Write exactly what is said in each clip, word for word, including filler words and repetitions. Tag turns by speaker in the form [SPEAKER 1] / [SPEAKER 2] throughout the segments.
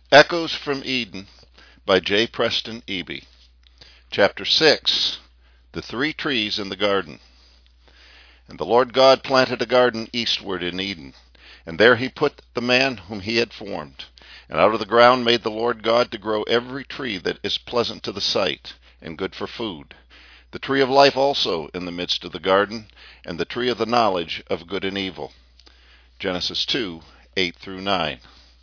[SPEAKER 1] Echoes from Eden by J. Preston Eby. Chapter six. The Three Trees in the Garden. And the Lord God planted a garden eastward in Eden, and there he put the man whom he had formed. And out of the ground made the Lord God to grow every tree that is pleasant to the sight, and good for food, the tree of life also in the midst of the garden, and the tree of the knowledge of good and evil. Genesis two, eight through nine.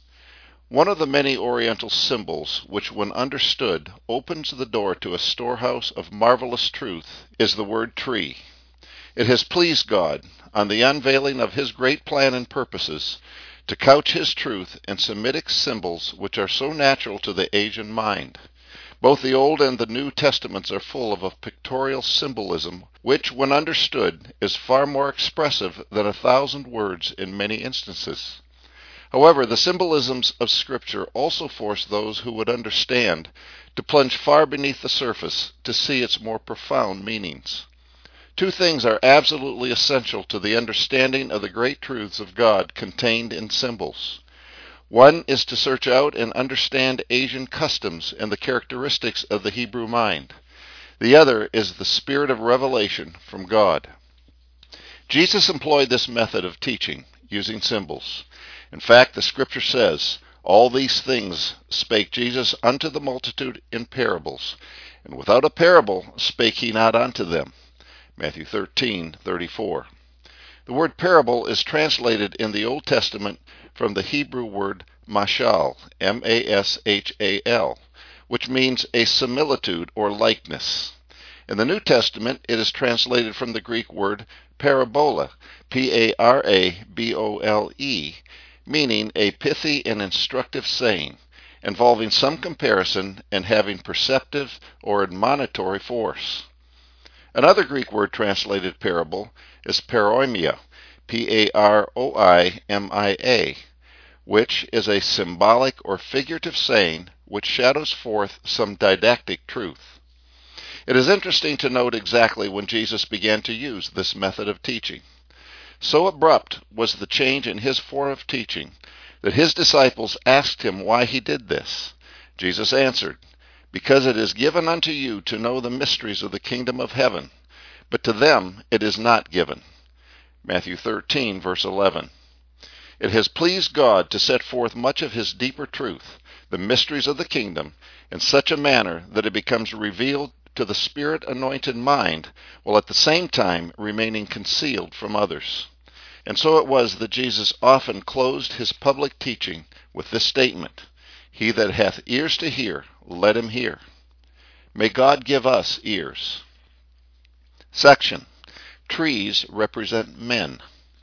[SPEAKER 1] One of the many Oriental symbols which, when understood, opens the door to a storehouse of marvelous truth is the word tree. It has pleased God, on the unveiling of his great plan and purposes, to couch his truth in Semitic symbols which are so natural to the Asian mind. Both the Old and the New Testaments are full of a pictorial symbolism which, when understood, is far more expressive than a thousand words in many instances. However, the symbolisms of Scripture also force those who would understand to plunge far beneath the surface to see its more profound meanings. Two things are absolutely essential to the understanding of the great truths of God contained in symbols. One is to search out and understand Asian customs and the characteristics of the Hebrew mind. The other is the spirit of revelation from God. Jesus employed this method of teaching, using symbols. In fact, the Scripture says, "All these things spake Jesus unto the multitude in parables, and without a parable spake he not unto them." Matthew thirteen, thirty-four. The word parable is translated in the Old Testament from the Hebrew word mashal, M A S H A L, which means a similitude or likeness. In the New Testament, it is translated from the Greek word parabola, P A R A B O L E, meaning a pithy and instructive saying, involving some comparison and having perceptive or admonitory force. Another Greek word translated parable is paroimia, P A R O I M I A, which is a symbolic or figurative saying which shadows forth some didactic truth. It is interesting to note exactly when Jesus began to use this method of teaching. So abrupt was the change in his form of teaching that his disciples asked him why he did this. Jesus answered, "Because it is given unto you to know the mysteries of the kingdom of heaven, but to them it is not given." Matthew thirteen, verse eleven. It has pleased God to set forth much of his deeper truth, the mysteries of the kingdom, in such a manner that it becomes revealed to the Spirit-anointed mind, while at the same time remaining concealed from others. And so it was that Jesus often closed his public teaching with this statement, "He that hath ears to hear, let him hear." May God give us ears. Section. Trees represent men.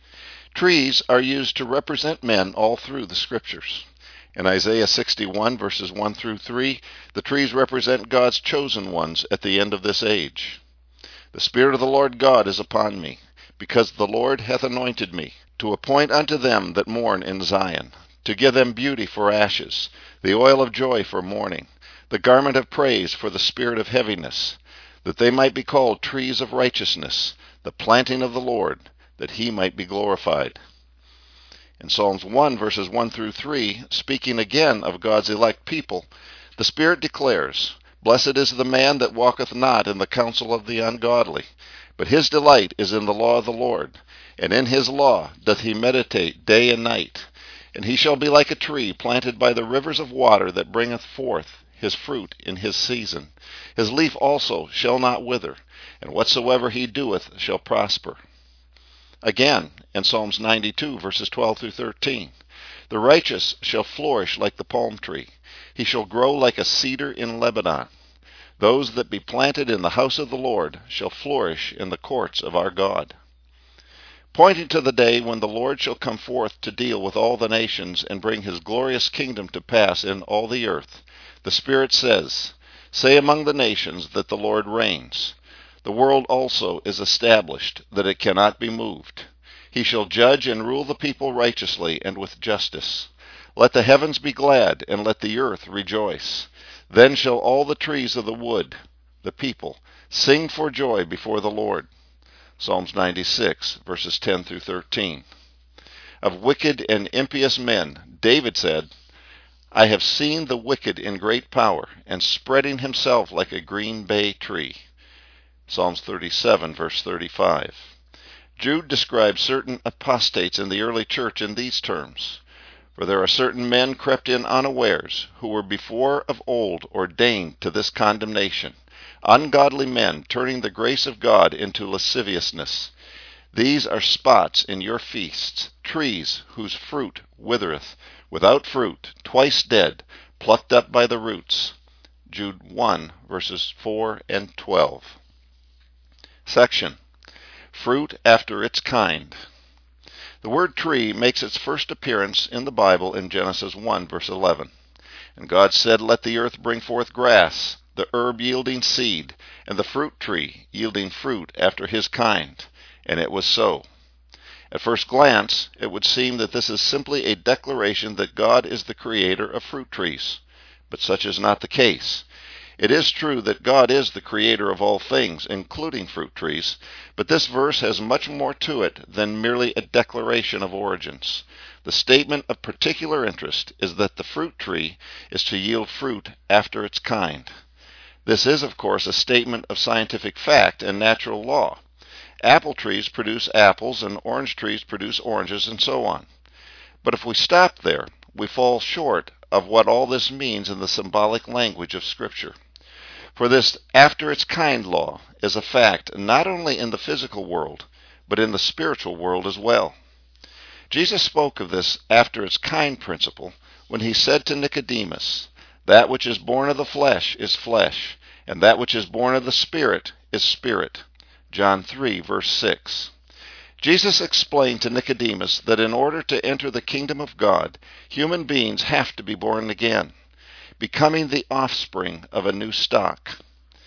[SPEAKER 1] Trees are used to represent men all through the Scriptures. In Isaiah sixty-one, verses one through three, the trees represent God's chosen ones at the end of this age. "The Spirit of the Lord God is upon me, because the Lord hath anointed me, to appoint unto them that mourn in Zion, to give them beauty for ashes, the oil of joy for mourning, the garment of praise for the spirit of heaviness, that they might be called trees of righteousness, the planting of the Lord, that he might be glorified." In Psalms one, verses one through three, speaking again of God's elect people, the Spirit declares, "Blessed is the man that walketh not in the counsel of the ungodly, but his delight is in the law of the Lord, and in his law doth he meditate day and night. And he shall be like a tree planted by the rivers of water, that bringeth forth his fruit in his season. His leaf also shall not wither, and whatsoever he doeth shall prosper." Again, in Psalms ninety-two, verses twelve through thirteen, "The righteous shall flourish like the palm tree. He shall grow like a cedar in Lebanon. Those that be planted in the house of the Lord shall flourish in the courts of our God." Pointing to the day when the Lord shall come forth to deal with all the nations and bring his glorious kingdom to pass in all the earth, the Spirit says, "Say among the nations that the Lord reigns. The world also is established, that it cannot be moved. He shall judge and rule the people righteously and with justice. Let the heavens be glad, and let the earth rejoice. Then shall all the trees of the wood," the people, "sing for joy before the Lord." Psalms ninety-six, verses ten through thirteen. Of wicked and impious men, David said, I have seen the wicked in great power, and spreading himself like a green bay tree. Psalms thirty-seven, verse thirty-five. Jude describes certain apostates in the early church in these terms. For there are certain men crept in unawares, who were before of old ordained to this condemnation, ungodly men turning the grace of God into lasciviousness. These are spots in your feasts, trees whose fruit withereth, without fruit, twice dead, plucked up by the roots. Jude one, verses four and twelve. Section. Fruit after its kind. The word tree makes its first appearance in the Bible in Genesis one, verse eleven. And God said, Let the earth bring forth grass, the herb yielding seed, and the fruit tree yielding fruit after his kind. And it was so. At first glance, it would seem that this is simply a declaration that God is the creator of fruit trees. But such is not the case. It is true that God is the creator of all things, including fruit trees, but this verse has much more to it than merely a declaration of origins. The statement of particular interest is that the fruit tree is to yield fruit after its kind. This is, of course, a statement of scientific fact and natural law. Apple trees produce apples, and orange trees produce oranges, and so on. But if we stop there, we fall short of what all this means in the symbolic language of Scripture. For this after its kind law is a fact not only in the physical world, but in the spiritual world as well. Jesus spoke of this after its kind principle when he said to Nicodemus, That which is born of the flesh is flesh, and that which is born of the Spirit is spirit. John three, verse six. Jesus explained to Nicodemus that in order to enter the kingdom of God, human beings have to be born again, becoming the offspring of a new stock.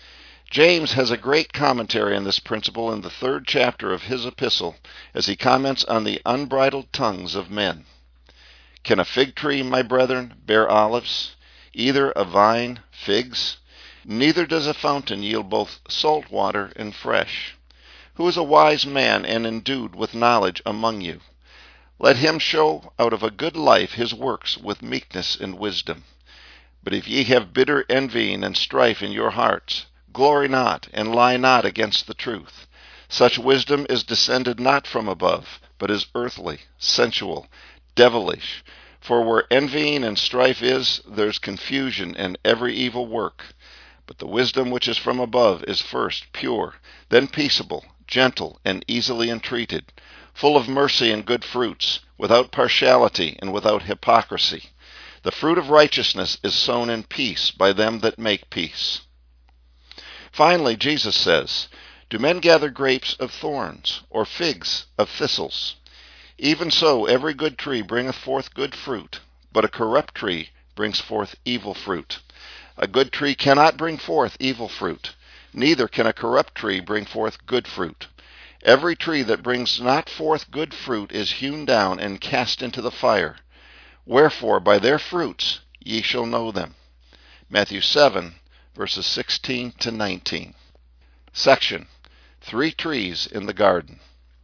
[SPEAKER 1] James has a great commentary on this principle in the third chapter of his epistle as he comments on the unbridled tongues of men. Can a fig tree, my brethren, bear olives, either a vine figs? Neither does a fountain yield both salt water and fresh. Who is a wise man and endued with knowledge among you? Let him show out of a good life his works with meekness and wisdom. But if ye have bitter envying and strife in your hearts, glory not, and lie not against the truth. Such wisdom is descended not from above, but is earthly, sensual, devilish. For where envying and strife is, there is confusion and every evil work. But the wisdom which is from above is first pure, then peaceable, gentle, and easily entreated, full of mercy and good fruits, without partiality and without hypocrisy. The fruit of righteousness is sown in peace by them that make peace. Finally, Jesus says, Do men gather grapes of thorns, or figs of thistles? Even so every good tree bringeth forth good fruit, but a corrupt tree brings forth evil fruit. A good tree cannot bring forth evil fruit, neither can a corrupt tree bring forth good fruit. Every tree that brings not forth good fruit is hewn down and cast into the fire. Wherefore by their fruits ye shall know them. Matthew seven, verses sixteen to nineteen. Section. Three trees in the garden.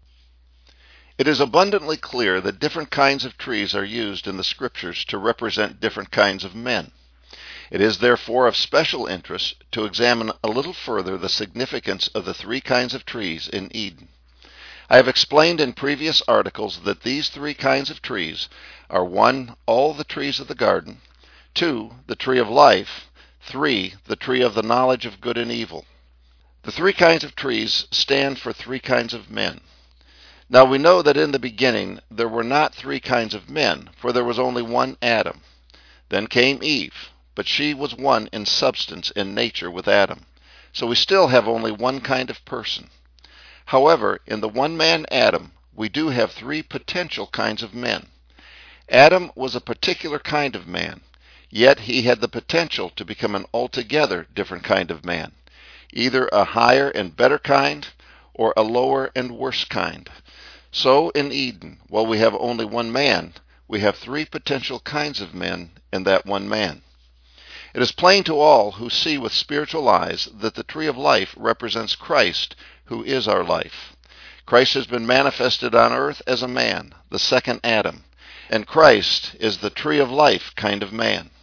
[SPEAKER 1] It is abundantly clear that different kinds of trees are used in the Scriptures to represent different kinds of men. It is therefore of special interest to examine a little further the significance of the three kinds of trees in Eden. I have explained in previous articles that these three kinds of trees are one, all the trees of the garden, two, the tree of life, three, the tree of the knowledge of good and evil. The three kinds of trees stand for three kinds of men. Now we know that in the beginning there were not three kinds of men, for there was only one Adam. Then came Eve, but she was one in substance and nature with Adam. So we still have only one kind of person. However, in the one man Adam, we do have three potential kinds of men. Adam was a particular kind of man, yet he had the potential to become an altogether different kind of man, either a higher and better kind, or a lower and worse kind. So in Eden, while we have only one man, we have three potential kinds of men in that one man. It is plain to all who see with spiritual eyes that the tree of life represents Christ, who is our life. Christ has been manifested on earth as a man, the second Adam, and Christ is the tree of life kind of man.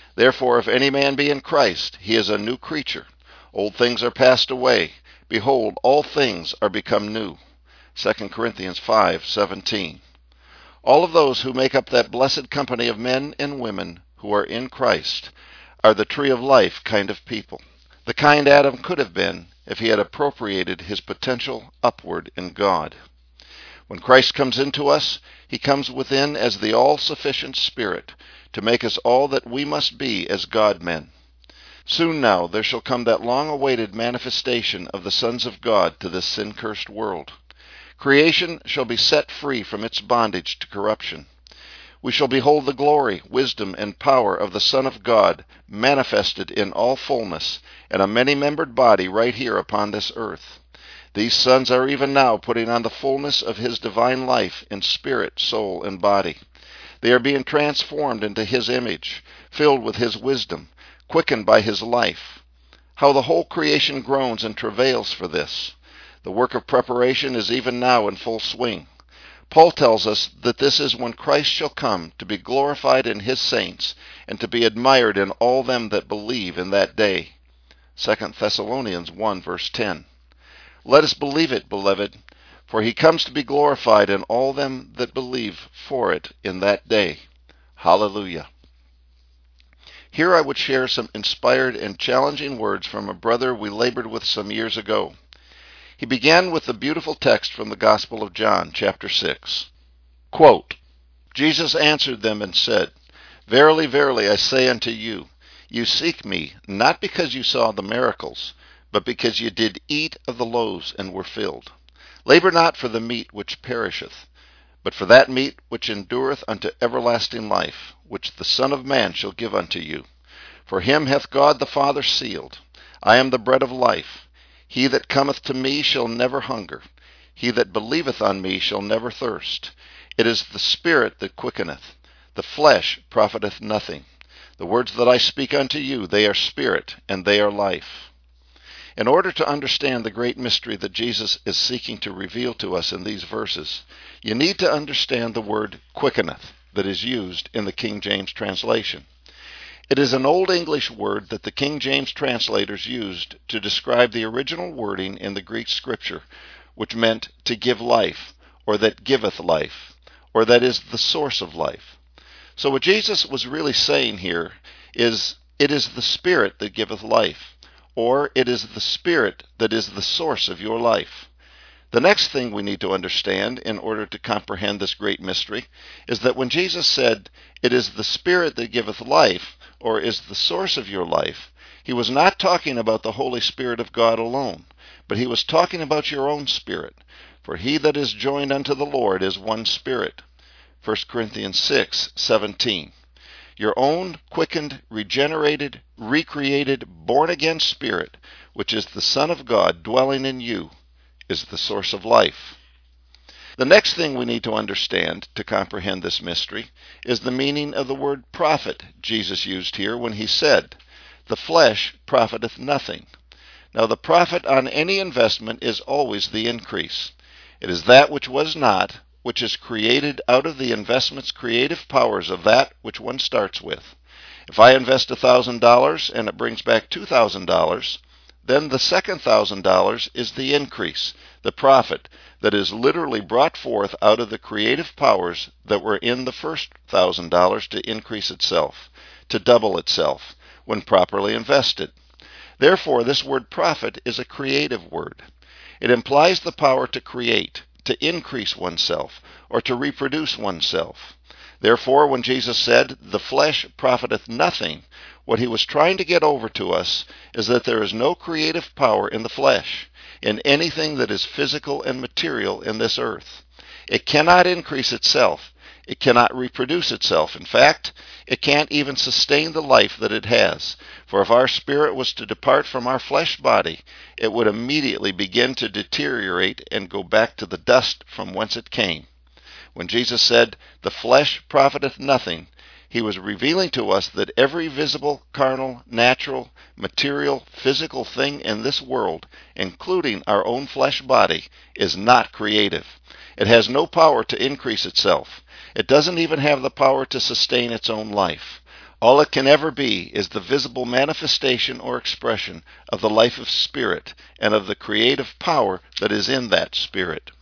[SPEAKER 1] Therefore, if any man be in Christ, he is a new creature. Old things are passed away. Behold, all things are become new. Second Corinthians five seventeen. All of those who make up that blessed company of men and women who are in Christ are the tree of life kind of people. The kind Adam could have been if he had appropriated his potential upward in God. When Christ comes into us, he comes within as the all-sufficient Spirit to make us all that we must be as God-men. Soon now there shall come that long-awaited manifestation of the sons of God to this sin-cursed world. Creation shall be set free from its bondage to corruption. We shall behold the glory, wisdom, and power of the Son of God manifested in all fullness in a many-membered body right here upon this earth. These sons are even now putting on the fullness of his divine life in spirit, soul, and body. They are being transformed into his image, filled with his wisdom, quickened by his life. How the whole creation groans and travails for this. The work of preparation is even now in full swing. Paul tells us that this is when Christ shall come to be glorified in his saints and to be admired in all them that believe in that day. Second Thessalonians one verse ten. Let us believe it, beloved, for he comes to be glorified in all them that believe for it in that day. Hallelujah. Here I would share some inspired and challenging words from a brother we labored with some years ago. He began with the beautiful text from the Gospel of John, chapter six. Quote, Jesus answered them and said, Verily, verily, I say unto you, you seek me, not because you saw the miracles, but because you did eat of the loaves and were filled. Labor not for the meat which perisheth, but for that meat which endureth unto everlasting life, which the Son of Man shall give unto you. For him hath God the Father sealed. I am the bread of life. He that cometh to me shall never hunger. He that believeth on me shall never thirst. It is the Spirit that quickeneth. The flesh profiteth nothing. The words that I speak unto you, they are spirit, and they are life. In order to understand the great mystery that Jesus is seeking to reveal to us in these verses, you need to understand the word quickeneth that is used in the King James translation. It is an Old English word that the King James translators used to describe the original wording in the Greek scripture, which meant to give life, or that giveth life, or that is the source of life. So what Jesus was really saying here is, it is the Spirit that giveth life, or it is the Spirit that is the source of your life. The next thing we need to understand in order to comprehend this great mystery is that when Jesus said, it is the Spirit that giveth life, or is the source of your life, he was not talking about the Holy Spirit of God alone, but he was talking about your own spirit. For he that is joined unto the Lord is one spirit. First Corinthians six seventeen. Your own quickened, regenerated, recreated, born-again spirit, which is the Son of God dwelling in you, is the source of life. The next thing we need to understand to comprehend this mystery is the meaning of the word profit Jesus used here when he said, the flesh profiteth nothing. Now the profit on any investment is always the increase. It is that which was not, which is created out of the investment's creative powers of that which one starts with. If I invest one thousand dollars and it brings back two thousand dollars, then the second one thousand dollars is the increase, the profit, that is literally brought forth out of the creative powers that were in the first one thousand dollars to increase itself, to double itself, when properly invested. Therefore, this word profit is a creative word. It implies the power to create, to increase oneself, or to reproduce oneself. Therefore, when Jesus said, the flesh profiteth nothing, what he was trying to get over to us is that there is no creative power in the flesh, in anything that is physical and material in this earth. It cannot increase itself. It cannot reproduce itself. In fact, it can't even sustain the life that it has. For if our spirit was to depart from our flesh body, it would immediately begin to deteriorate and go back to the dust from whence it came. When Jesus said, the flesh profiteth nothing, he was revealing to us that every visible, carnal, natural, material, physical thing in this world, including our own flesh body, is not creative. It has no power to increase itself. It doesn't even have the power to sustain its own life. All it can ever be is the visible manifestation or expression of the life of spirit and of the creative power that is in that spirit.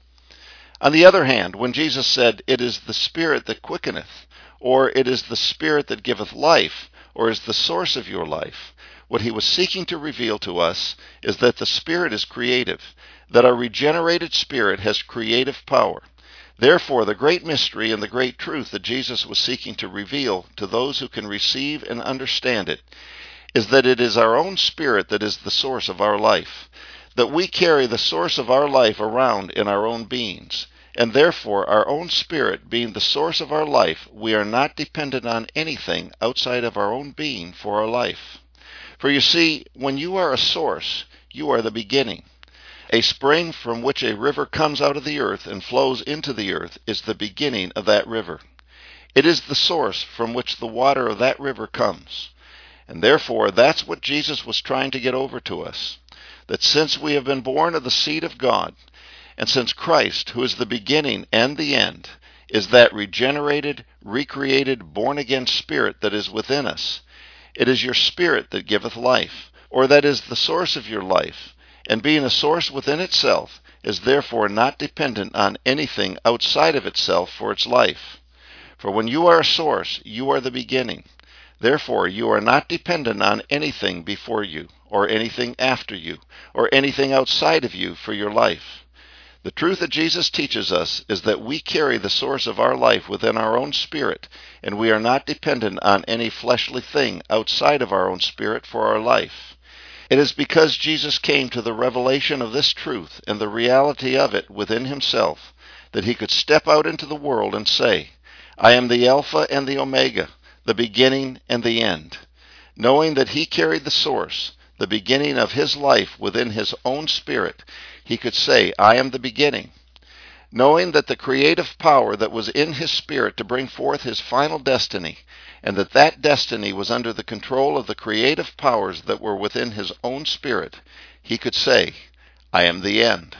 [SPEAKER 1] On the other hand, when Jesus said, "It is the Spirit that quickeneth," or "It is the Spirit that giveth life," or is the source of your life, what he was seeking to reveal to us is that the Spirit is creative, that our regenerated spirit has creative power. Therefore, the great mystery and the great truth that Jesus was seeking to reveal to those who can receive and understand it is that it is our own spirit that is the source of our life, that we carry the source of our life around in our own beings, and therefore our own spirit being the source of our life, we are not dependent on anything outside of our own being for our life. For you see, when you are a source, you are the beginning. A spring from which a river comes out of the earth and flows into the earth is the beginning of that river. It is the source from which the water of that river comes. And therefore, that's what Jesus was trying to get over to us, that since we have been born of the seed of God, and since Christ, who is the beginning and the end, is that regenerated, recreated, born-again spirit that is within us, it is your spirit that giveth life, or that is the source of your life, and being a source within itself, is therefore not dependent on anything outside of itself for its life. For when you are a source, you are the beginning. Therefore, you are not dependent on anything before you, or anything after you, or anything outside of you for your life. The truth that Jesus teaches us is that we carry the source of our life within our own spirit, and we are not dependent on any fleshly thing outside of our own spirit for our life. It is because Jesus came to the revelation of this truth and the reality of it within himself that he could step out into the world and say, "I am the Alpha and the Omega, the beginning and the end." Knowing that he carried the source, the beginning of his life within his own spirit, he could say, "I am the beginning." Knowing that the creative power that was in his spirit to bring forth his final destiny, and that that destiny was under the control of the creative powers that were within his own spirit, he could say, "I am the end."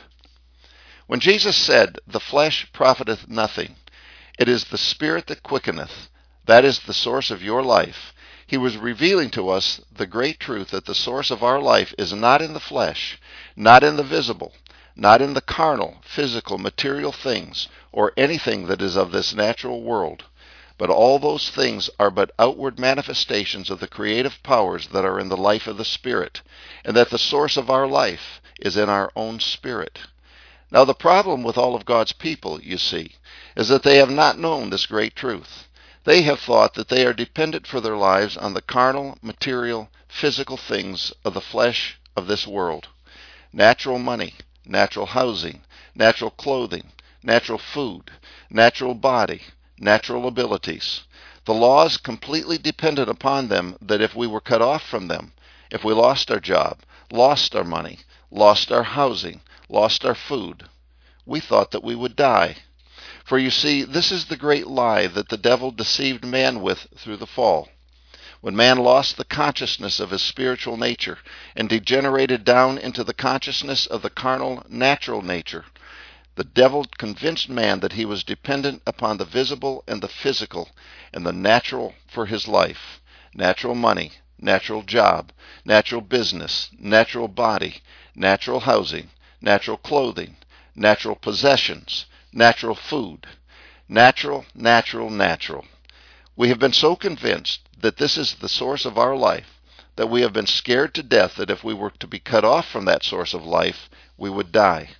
[SPEAKER 1] When Jesus said, "The flesh profiteth nothing, it is the Spirit that quickeneth," that is the source of your life, he was revealing to us the great truth that the source of our life is not in the flesh, not in the visible, not in the carnal, physical, material things, or anything that is of this natural world, but all those things are but outward manifestations of the creative powers that are in the life of the Spirit, and that the source of our life is in our own spirit. Now the problem with all of God's people, you see, is that they have not known this great truth. They have thought that they are dependent for their lives on the carnal, material, physical things of the flesh of this world. Natural money, natural housing, natural clothing, natural food, natural body, natural abilities. The laws completely dependent upon them that if we were cut off from them, if we lost our job, lost our money, lost our housing, lost our food, we thought that we would die. For you see, this is the great lie that the devil deceived man with through the fall. When man lost the consciousness of his spiritual nature and degenerated down into the consciousness of the carnal, natural nature, the devil convinced man that he was dependent upon the visible and the physical and the natural for his life. Natural money, natural job, natural business, natural body, natural housing, natural clothing, natural possessions, natural food. Natural, natural, natural. We have been so convinced that this is the source of our life that we have been scared to death that if we were to be cut off from that source of life, we would die.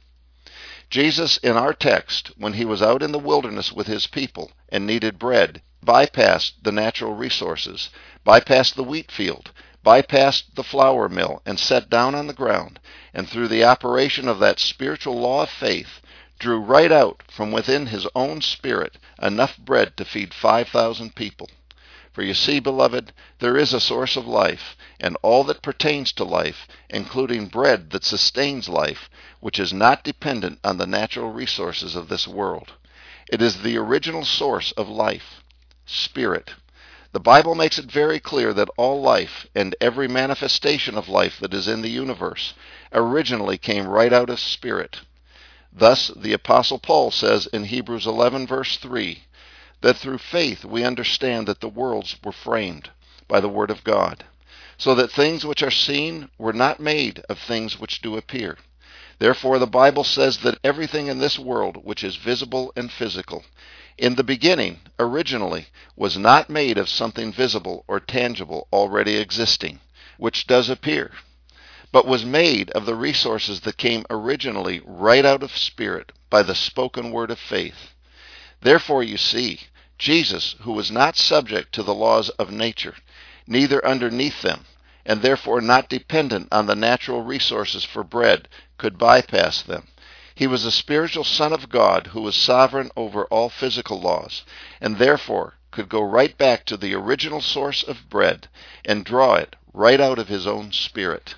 [SPEAKER 1] Jesus, in our text, when he was out in the wilderness with his people and needed bread, bypassed the natural resources, bypassed the wheat field, bypassed the flour mill, and sat down on the ground, and through the operation of that spiritual law of faith, drew right out from within his own spirit enough bread to feed five thousand people. For you see, beloved, there is a source of life, and all that pertains to life, including bread that sustains life, which is not dependent on the natural resources of this world. It is the original source of life, spirit. The Bible makes it very clear that all life and every manifestation of life that is in the universe originally came right out of spirit. Thus, the Apostle Paul says in Hebrews eleven, verse three, that through faith we understand that the worlds were framed by the word of God, so that things which are seen were not made of things which do appear. Therefore the Bible says that everything in this world which is visible and physical, in the beginning, originally, was not made of something visible or tangible already existing, which does appear, but was made of the resources that came originally right out of Spirit by the spoken word of faith. Therefore you see, Jesus, who was not subject to the laws of nature, neither underneath them, and therefore not dependent on the natural resources for bread, could bypass them. He was a spiritual Son of God who was sovereign over all physical laws, and therefore could go right back to the original source of bread and draw it right out of his own Spirit.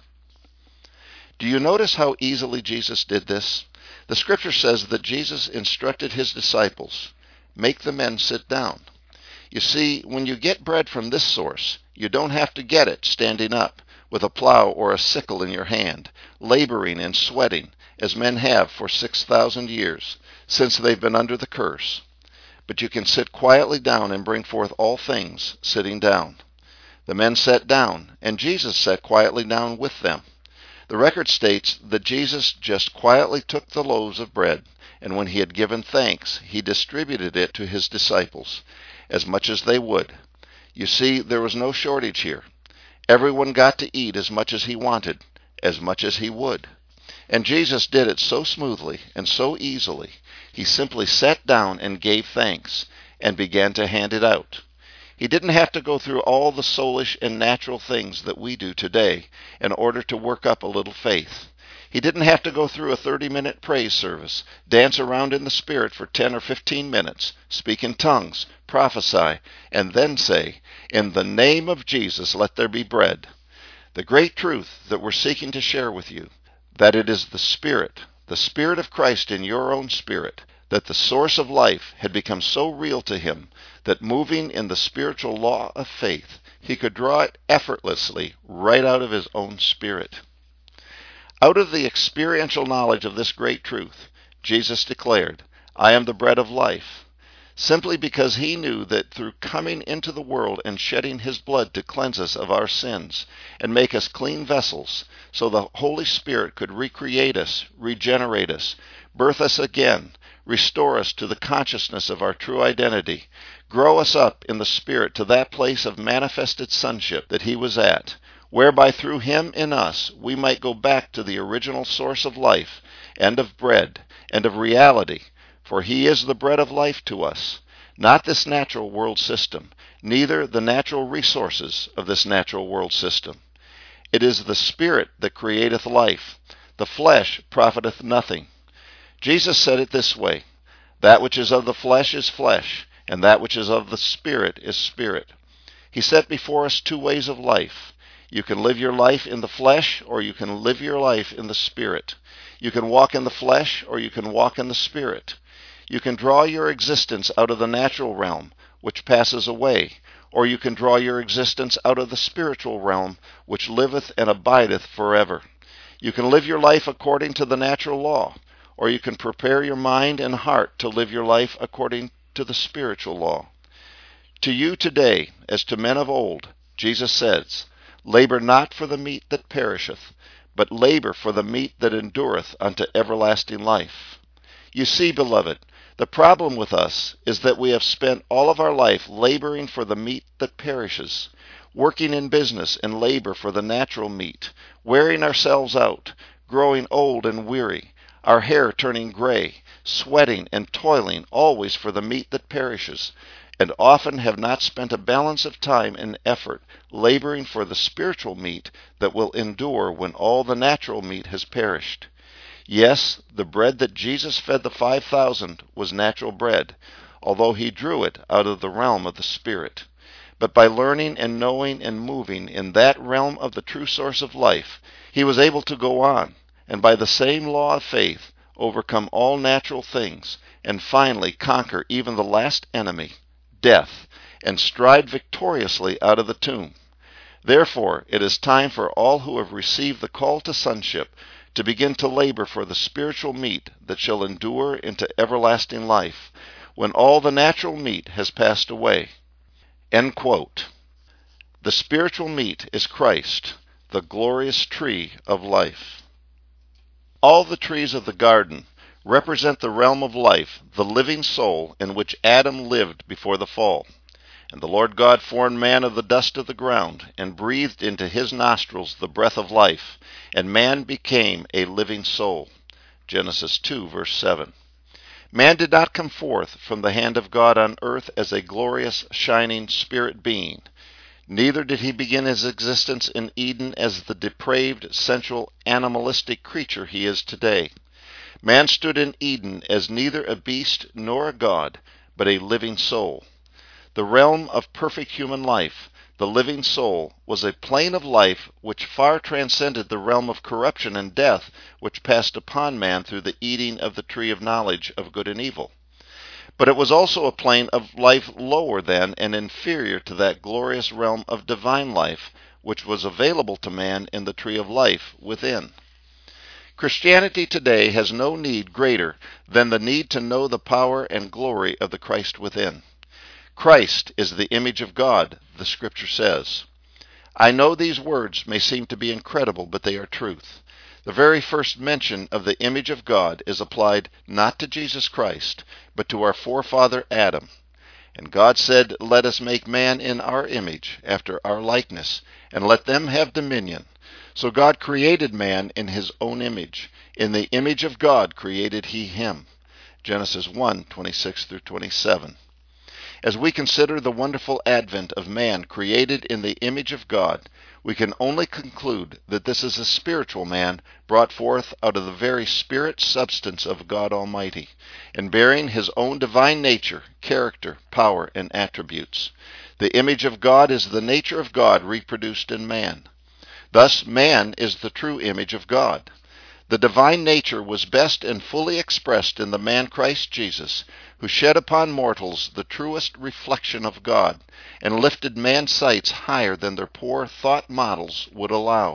[SPEAKER 1] Do you notice how easily Jesus did this? The scripture says that Jesus instructed his disciples, "Make the men sit down." You see, when you get bread from this source, you don't have to get it standing up with a plow or a sickle in your hand, laboring and sweating, as men have for six thousand years, since they've been under the curse. But you can sit quietly down and bring forth all things sitting down. The men sat down, and Jesus sat quietly down with them. The record states that Jesus just quietly took the loaves of bread, and when he had given thanks, he distributed it to his disciples, as much as they would. You see, there was no shortage here. Everyone got to eat as much as he wanted, as much as he would. And Jesus did it so smoothly and so easily. He simply sat down and gave thanks, and began to hand it out. He didn't have to go through all the soulish and natural things that we do today in order to work up a little faith. He didn't have to go through a thirty-minute praise service, dance around in the Spirit for ten or fifteen minutes, speak in tongues, prophesy, and then say, "In the name of Jesus, let there be bread." The great truth that we're seeking to share with you, that it is the Spirit, the Spirit of Christ in your own spirit, that the source of life had become so real to him that moving in the spiritual law of faith, he could draw it effortlessly right out of his own spirit. Out of the experiential knowledge of this great truth, Jesus declared, "I am the bread of life," simply because he knew that through coming into the world and shedding his blood to cleanse us of our sins and make us clean vessels, so the Holy Spirit could recreate us, regenerate us, birth us again, restore us to the consciousness of our true identity, grow us up in the Spirit to that place of manifested sonship that he was at, whereby through him in us we might go back to the original source of life and of bread and of reality, for he is the bread of life to us, not this natural world system, neither the natural resources of this natural world system. It is the Spirit that createth life. The flesh profiteth nothing. Jesus said it this way, "That which is of the flesh is flesh, and that which is of the Spirit is spirit." He set before us two ways of life. You can live your life in the flesh, or you can live your life in the Spirit. You can walk in the flesh, or you can walk in the Spirit. You can draw your existence out of the natural realm, which passes away, or you can draw your existence out of the spiritual realm, which liveth and abideth forever. You can live your life according to the natural law, or you can prepare your mind and heart to live your life according to the spiritual law. To you today, as to men of old, Jesus says, "Labor not for the meat that perisheth, but labor for the meat that endureth unto everlasting life." You see, beloved, the problem with us is that we have spent all of our life laboring for the meat that perishes, working in business and labor for the natural meat, wearing ourselves out, growing old and weary, our hair turning gray, sweating and toiling always for the meat that perishes, and often have not spent a balance of time and effort laboring for the spiritual meat that will endure when all the natural meat has perished. Yes, the bread that Jesus fed the five thousand was natural bread, although he drew it out of the realm of the Spirit. But by learning and knowing and moving in that realm of the true source of life, he was able to go on, and by the same law of faith, overcome all natural things, and finally conquer even the last enemy, death, and stride victoriously out of the tomb. Therefore, it is time for all who have received the call to sonship to begin to labor for the spiritual meat that shall endure into everlasting life, when all the natural meat has passed away." End quote. The spiritual meat is Christ, the glorious tree of life. All the trees of the garden represent the realm of life, the living soul in which Adam lived before the fall. And the Lord God formed man of the dust of the ground, and breathed into his nostrils the breath of life, and man became a living soul. Genesis two, verse seven. Man did not come forth from the hand of God on earth as a glorious, shining spirit being. Neither did he begin his existence in Eden as the depraved, sensual, animalistic creature he is today. Man stood in Eden as neither a beast nor a god, but a living soul. The realm of perfect human life, the living soul, was a plane of life which far transcended the realm of corruption and death which passed upon man through the eating of the tree of knowledge of good and evil. But it was also a plane of life lower than and inferior to that glorious realm of divine life which was available to man in the tree of life within. Christianity today has no need greater than the need to know the power and glory of the Christ within. Christ is the image of God, the Scripture says. I know these words may seem to be incredible, but they are truth. The very first mention of the image of God is applied not to Jesus Christ, but to our forefather Adam. And God said, "Let us make man in our image, after our likeness, and let them have dominion." So God created man in his own image. In the image of God created he him. Genesis one, twenty-six through twenty-seven. As we consider the wonderful advent of man created in the image of God, we can only conclude that this is a spiritual man brought forth out of the very spirit substance of God Almighty, and bearing his own divine nature, character, power, and attributes. The image of God is the nature of God reproduced in man. Thus, man is the true image of God. The divine nature was best and fully expressed in the man Christ Jesus, who shed upon mortals the truest reflection of God, and lifted man's sights higher than their poor thought models would allow.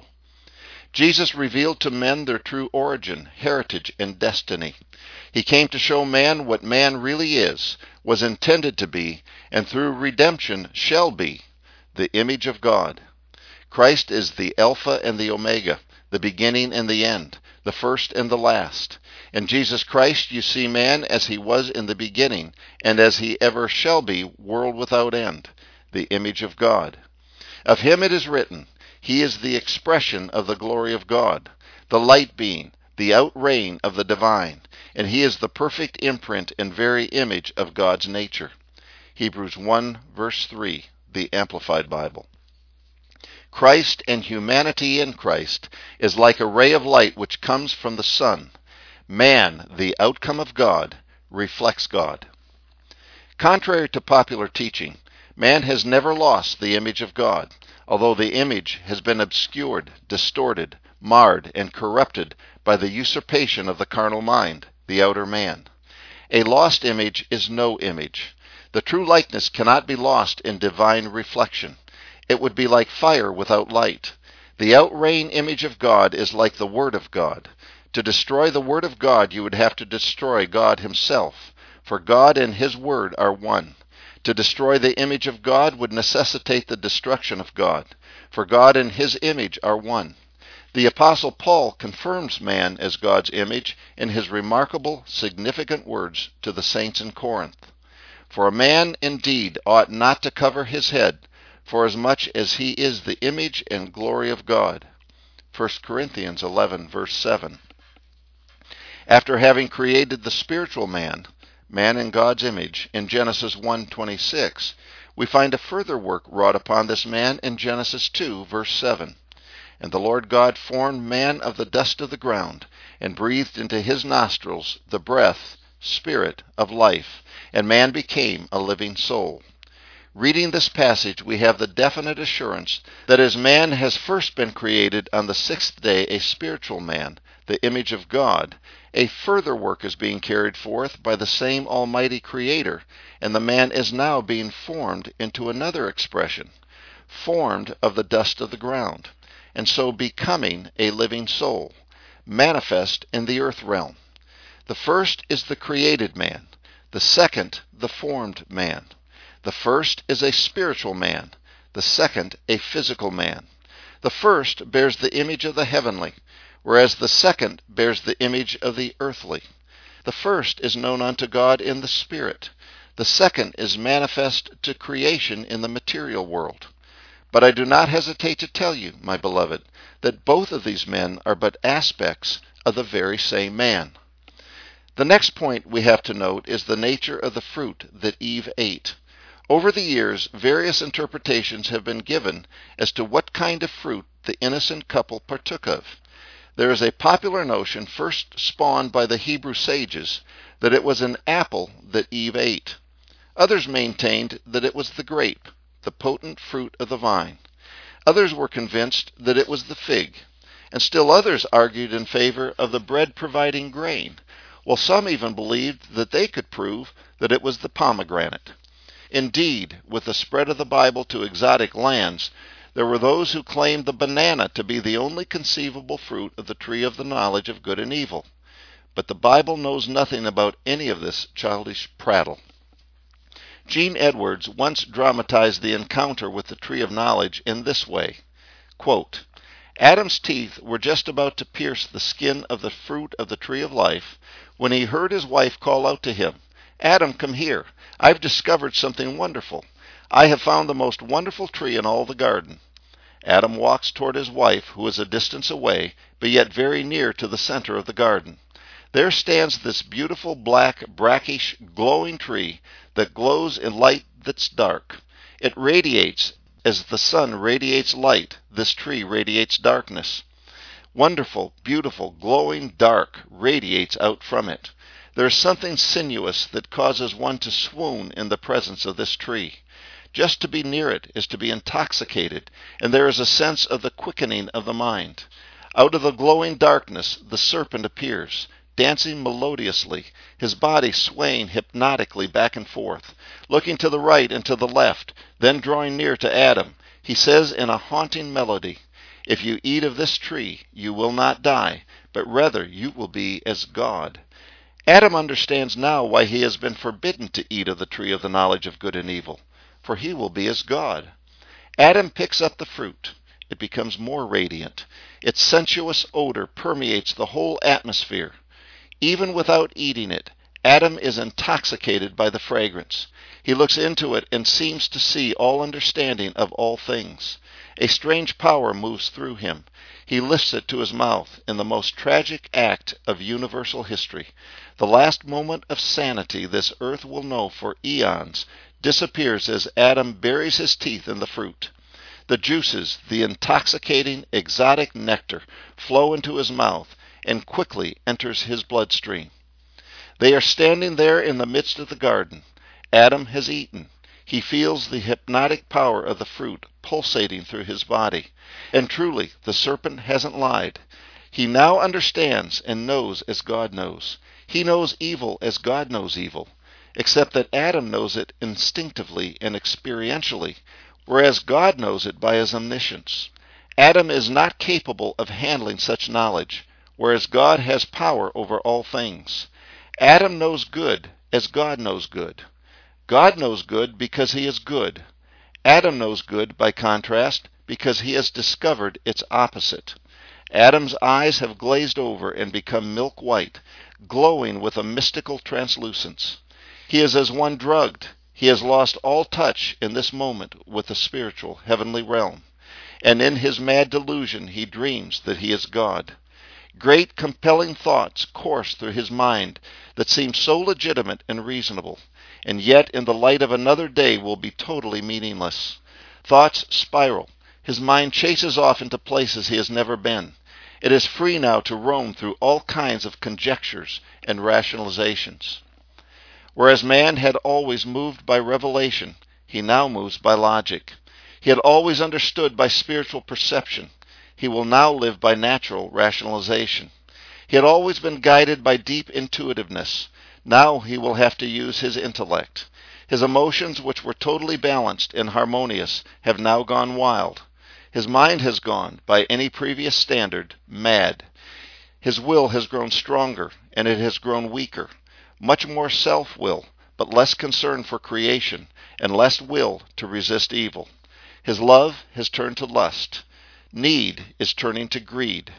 [SPEAKER 1] Jesus revealed to men their true origin, heritage, and destiny. He came to show man what man really is, was intended to be, and through redemption shall be, the image of God. Christ is the Alpha and the Omega, the beginning and the end, the first and the last. In Jesus Christ you see man as he was in the beginning, and as he ever shall be, world without end, the image of God. Of him it is written, "He is the expression of the glory of God, the light being, the outraying of the divine, and he is the perfect imprint and very image of God's nature." Hebrews one, verse three, the Amplified Bible. Christ and humanity in Christ is like a ray of light which comes from the sun. Man, the outcome of God, reflects God. Contrary to popular teaching, man has never lost the image of God, although the image has been obscured, distorted, marred, and corrupted by the usurpation of the carnal mind, the outer man. A lost image is no image. The true likeness cannot be lost in divine reflection. It would be like fire without light. The outraying image of God is like the Word of God. To destroy the Word of God, you would have to destroy God himself, for God and his Word are one. To destroy the image of God would necessitate the destruction of God, for God and his image are one. The Apostle Paul confirms man as God's image in his remarkable, significant words to the saints in Corinth. "For a man indeed ought not to cover his head, forasmuch as he is the image and glory of God." First Corinthians eleven, verse seven. After having created the spiritual man, man in God's image, in Genesis one twenty-six, we find a further work wrought upon this man in Genesis two, verse seven. "And the Lord God formed man of the dust of the ground, and breathed into his nostrils the breath, spirit, of life, and man became a living soul." Reading this passage, we have the definite assurance that as man has first been created on the sixth day a spiritual man, the image of God, a further work is being carried forth by the same Almighty Creator, and the man is now being formed into another expression, formed of the dust of the ground, and so becoming a living soul, manifest in the earth realm. The first is the created man. the second the formed man. The first is a spiritual man, the second a physical man. The first bears the image of the heavenly, whereas the second bears the image of the earthly. The first is known unto God in the Spirit. The second is manifest to creation in the material world. But I do not hesitate to tell you, my beloved, that both of these men are but aspects of the very same man. The next point we have to note is the nature of the fruit that Eve ate. Over the years, various interpretations have been given as to what kind of fruit the innocent couple partook of. There is a popular notion, first spawned by the Hebrew sages, that it was an apple that Eve ate. Others maintained that it was the grape, the potent fruit of the vine. Others were convinced that it was the fig, and still others argued in favor of the bread-providing grain, while some even believed that they could prove that it was the pomegranate. Indeed, with the spread of the Bible to exotic lands, there were those who claimed the banana to be the only conceivable fruit of the tree of the knowledge of good and evil. But the Bible knows nothing about any of this childish prattle. Gene Edwards once dramatized the encounter with the tree of knowledge in this way, quote, Adam's teeth were just about to pierce the skin of the fruit of the tree of life when he heard his wife call out to him, Adam, come here. I've discovered something wonderful. I have found the most wonderful tree in all the garden. Adam walks toward his wife, who is a distance away, but yet very near to the center of the garden. There stands this beautiful black, brackish, glowing tree that glows in light that's dark. It radiates as the sun radiates light. This tree radiates darkness. Wonderful, beautiful, glowing, dark radiates out from it. There is something sinuous that causes one to swoon in the presence of this tree. Just to be near it is to be intoxicated, and there is a sense of the quickening of the mind. Out of the glowing darkness the serpent appears, dancing melodiously, his body swaying hypnotically back and forth, looking to the right and to the left, then drawing near to Adam. He says in a haunting melody, If you eat of this tree, you will not die, but rather you will be as God. Adam understands now why he has been forbidden to eat of the tree of the knowledge of good and evil, for he will be as God. Adam picks up the fruit. It becomes more radiant. Its sensuous odor permeates the whole atmosphere. Even without eating it, Adam is intoxicated by the fragrance. He looks into it and seems to see all understanding of all things. A strange power moves through him. He lifts it to his mouth in the most tragic act of universal history. The last moment of sanity this earth will know for eons disappears as Adam buries his teeth in the fruit. The juices, the intoxicating, exotic nectar, flow into his mouth and quickly enters his bloodstream. They are standing there in the midst of the garden. Adam has eaten. He feels the hypnotic power of the fruit pulsating through his body. And truly, the serpent hasn't lied. He now understands and knows as God knows. He knows evil as God knows evil, except that Adam knows it instinctively and experientially, whereas God knows it by his omniscience. Adam is not capable of handling such knowledge, whereas God has power over all things. Adam knows good as God knows good. God knows good because he is good. Adam knows good, by contrast, because he has discovered its opposite. Adam's eyes have glazed over and become milk white, glowing with a mystical translucence. He is as one drugged. He has lost all touch in this moment with the spiritual heavenly realm, and in his mad delusion he dreams that he is God. Great compelling thoughts course through his mind that seem so legitimate and reasonable, and yet in the light of another day will be totally meaningless. Thoughts spiral. His mind chases off into places he has never been. It is free now to roam through all kinds of conjectures and rationalizations. Whereas man had always moved by revelation, he now moves by logic. He had always understood by spiritual perception. He will now live by natural rationalization. He had always been guided by deep intuitiveness. Now he will have to use his intellect. His emotions, which were totally balanced and harmonious, have now gone wild. His mind has gone, by any previous standard, mad. His will has grown stronger, and it has grown weaker. Much more self-will, but less concern for creation and less will to resist evil. His love has turned to lust. Need is turning to greed.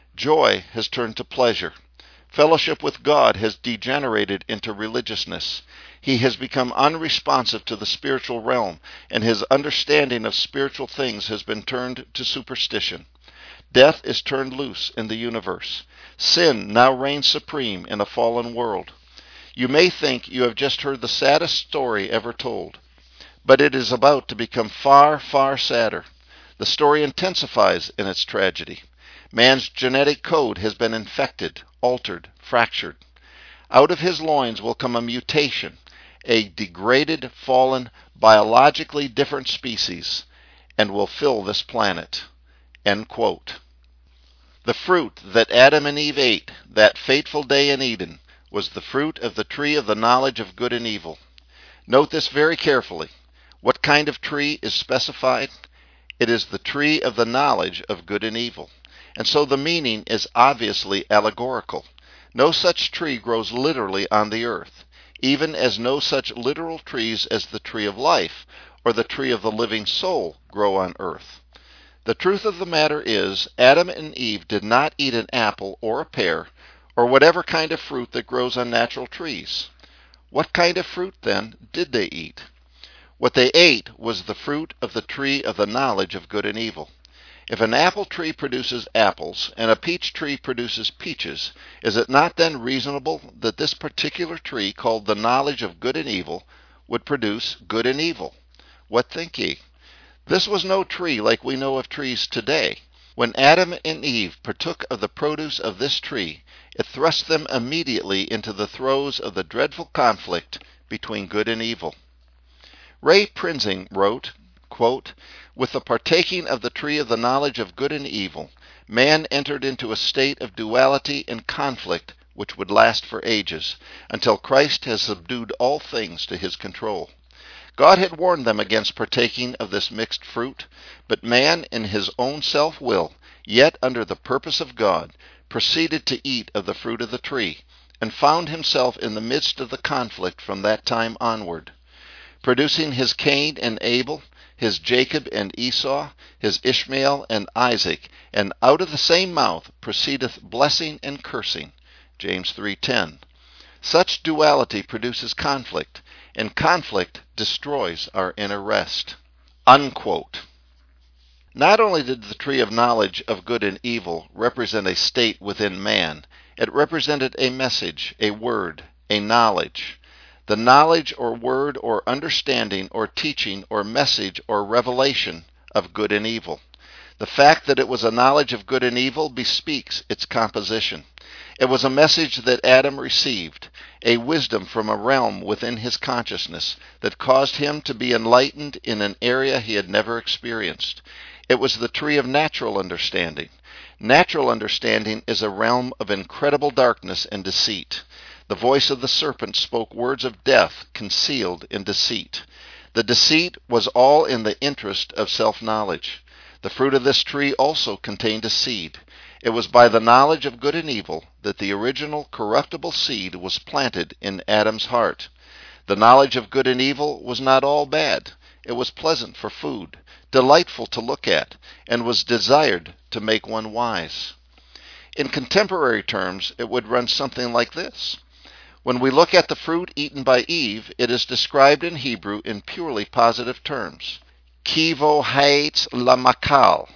[SPEAKER 1] Joy has turned to pleasure. Fellowship with God has degenerated into religiousness. He has become unresponsive to the spiritual realm, and his understanding of spiritual things has been turned to superstition. Death is turned loose in the universe. Sin now reigns supreme in a fallen world. You may think you have just heard the saddest story ever told, but it is about to become far, far sadder. The story intensifies in its tragedy. Man's genetic code has been infected, altered, fractured. Out of his loins will come a mutation, a degraded, fallen, biologically different species, and will fill this planet. End quote. The fruit that Adam and Eve ate that fateful day in Eden was the fruit of the tree of the knowledge of good and evil. Note this very carefully. What kind of tree is specified? It is the tree of the knowledge of good and evil. And so the meaning is obviously allegorical. No such tree grows literally on the earth, even as no such literal trees as the tree of life or the tree of the living soul grow on earth. The truth of the matter is, Adam and Eve did not eat an apple or a pear or whatever kind of fruit that grows on natural trees. What kind of fruit, then, did they eat? What they ate was the fruit of the tree of the knowledge of good and evil. If an apple tree produces apples and a peach tree produces peaches, is it not then reasonable that this particular tree, called the knowledge of good and evil, would produce good and evil? What think ye? This was no tree like we know of trees today. When Adam and Eve partook of the produce of this tree, it thrust them immediately into the throes of the dreadful conflict between good and evil. Ray Prinzing wrote, quote, "With the partaking of the tree of the knowledge of good and evil, man entered into a state of duality and conflict which would last for ages, until Christ has subdued all things to his control. God had warned them against partaking of this mixed fruit, but man, in his own self-will, yet under the purpose of God, proceeded to eat of the fruit of the tree, and found himself in the midst of the conflict from that time onward, producing his Cain and Abel, his Jacob and Esau, his Ishmael and Isaac, and out of the same mouth proceedeth blessing and cursing." James three ten. Such duality produces conflict, and conflict destroys our inner rest. Unquote. Not only did the tree of knowledge of good and evil represent a state within man, it represented a message, a word, a knowledge. The knowledge or word or understanding or teaching or message or revelation of good and evil. The fact that it was a knowledge of good and evil bespeaks its composition. It was a message that Adam received, a wisdom from a realm within his consciousness that caused him to be enlightened in an area he had never experienced. It was the tree of natural understanding. Natural understanding is a realm of incredible darkness and deceit. The voice of the serpent spoke words of death concealed in deceit. The deceit was all in the interest of self-knowledge. The fruit of this tree also contained a seed. It was by the knowledge of good and evil that the original corruptible seed was planted in Adam's heart. The knowledge of good and evil was not all bad. It was pleasant for food, delightful to look at, and was desired to make one wise. In contemporary terms, it would run something like this. When we look at the fruit eaten by Eve, it is described in Hebrew in purely positive terms. Kivo haetz lamakal.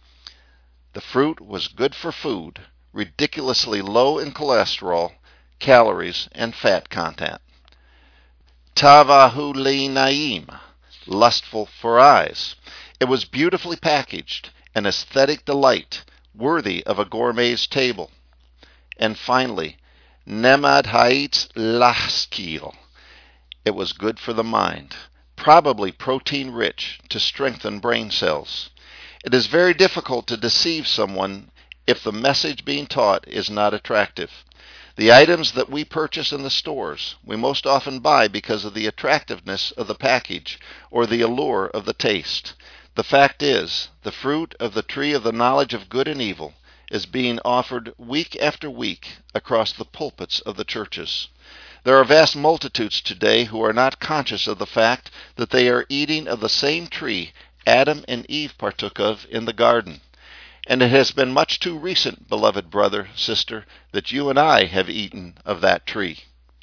[SPEAKER 1] The fruit was good for food, ridiculously low in cholesterol, calories, and fat content. Tavahu le'inaim, lustful for eyes. It was beautifully packaged, an aesthetic delight, worthy of a gourmet's table. And finally, nemad haetz laskil. It was good for the mind, probably protein-rich to strengthen brain cells. It is very difficult to deceive someone if the message being taught is not attractive. The items that we purchase in the stores, we most often buy because of the attractiveness of the package or the allure of the taste. The fact is, the fruit of the tree of the knowledge of good and evil is being offered week after week across the pulpits of the churches. There are vast multitudes today who are not conscious of the fact that they are eating of the same tree Adam and Eve partook of in the garden. And it has been much too recent, beloved brother, sister, that you and I have eaten of that tree.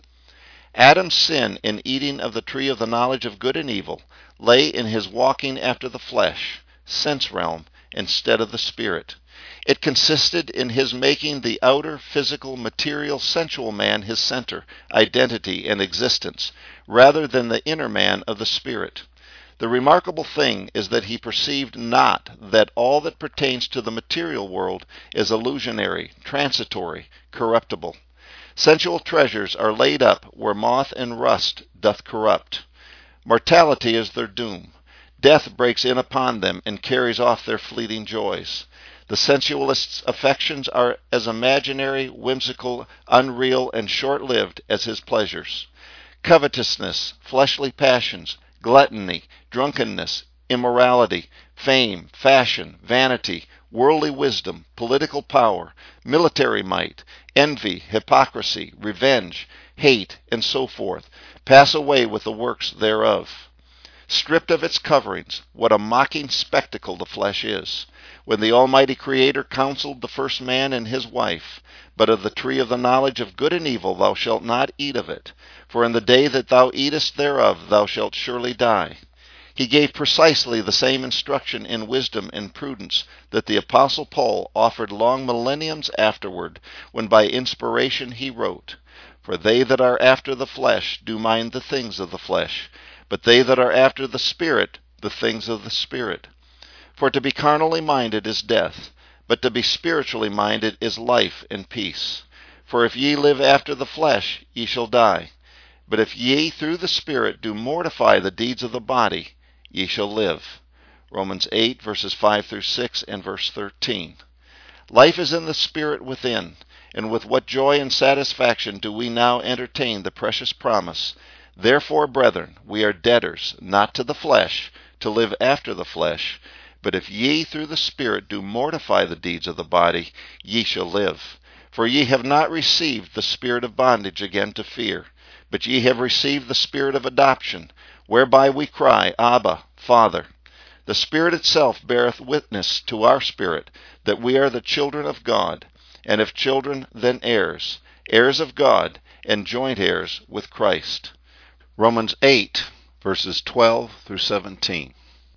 [SPEAKER 1] Adam's sin in eating of the tree of the knowledge of good and evil lay in his walking after the flesh, sense realm, instead of the spirit. It consisted in his making the outer, physical, material, sensual man his center, identity, and existence, rather than the inner man of the spirit. The remarkable thing is that he perceived not that all that pertains to the material world is illusionary, transitory, corruptible. Sensual treasures are laid up where moth and rust doth corrupt. Mortality is their doom. Death breaks in upon them and carries off their fleeting joys. The sensualist's affections are as imaginary, whimsical, unreal, and short-lived as his pleasures. Covetousness, fleshly passions, gluttony, drunkenness, immorality, fame, fashion, vanity, worldly wisdom, political power, military might, envy, hypocrisy, revenge, hate, and so forth, pass away with the works thereof. Stripped of its coverings, what a mocking spectacle the flesh is. When the Almighty Creator counseled the first man and his wife, but of the tree of the knowledge of good and evil thou shalt not eat of it, for in the day that thou eatest thereof thou shalt surely die. He gave precisely the same instruction in wisdom and prudence that the Apostle Paul offered long millenniums afterward, when by inspiration he wrote, For they that are after the flesh do mind the things of the flesh, but they that are after the Spirit, the things of the Spirit. For to be carnally minded is death, but to be spiritually minded is life and peace. For if ye live after the flesh, ye shall die. But if ye through the Spirit do mortify the deeds of the body, ye shall live. Romans eight, verses five through six, and verse thirteen. Life is in the Spirit within, and with what joy and satisfaction do we now entertain the precious promise, Therefore, brethren, we are debtors, not to the flesh, to live after the flesh. But if ye through the Spirit do mortify the deeds of the body, ye shall live. For ye have not received the spirit of bondage again to fear, but ye have received the Spirit of adoption, whereby we cry, Abba, Father. The Spirit itself beareth witness to our spirit that we are the children of God, and if children, then heirs, heirs of God, and joint heirs with Christ. Romans eight, verses twelve through seventeen.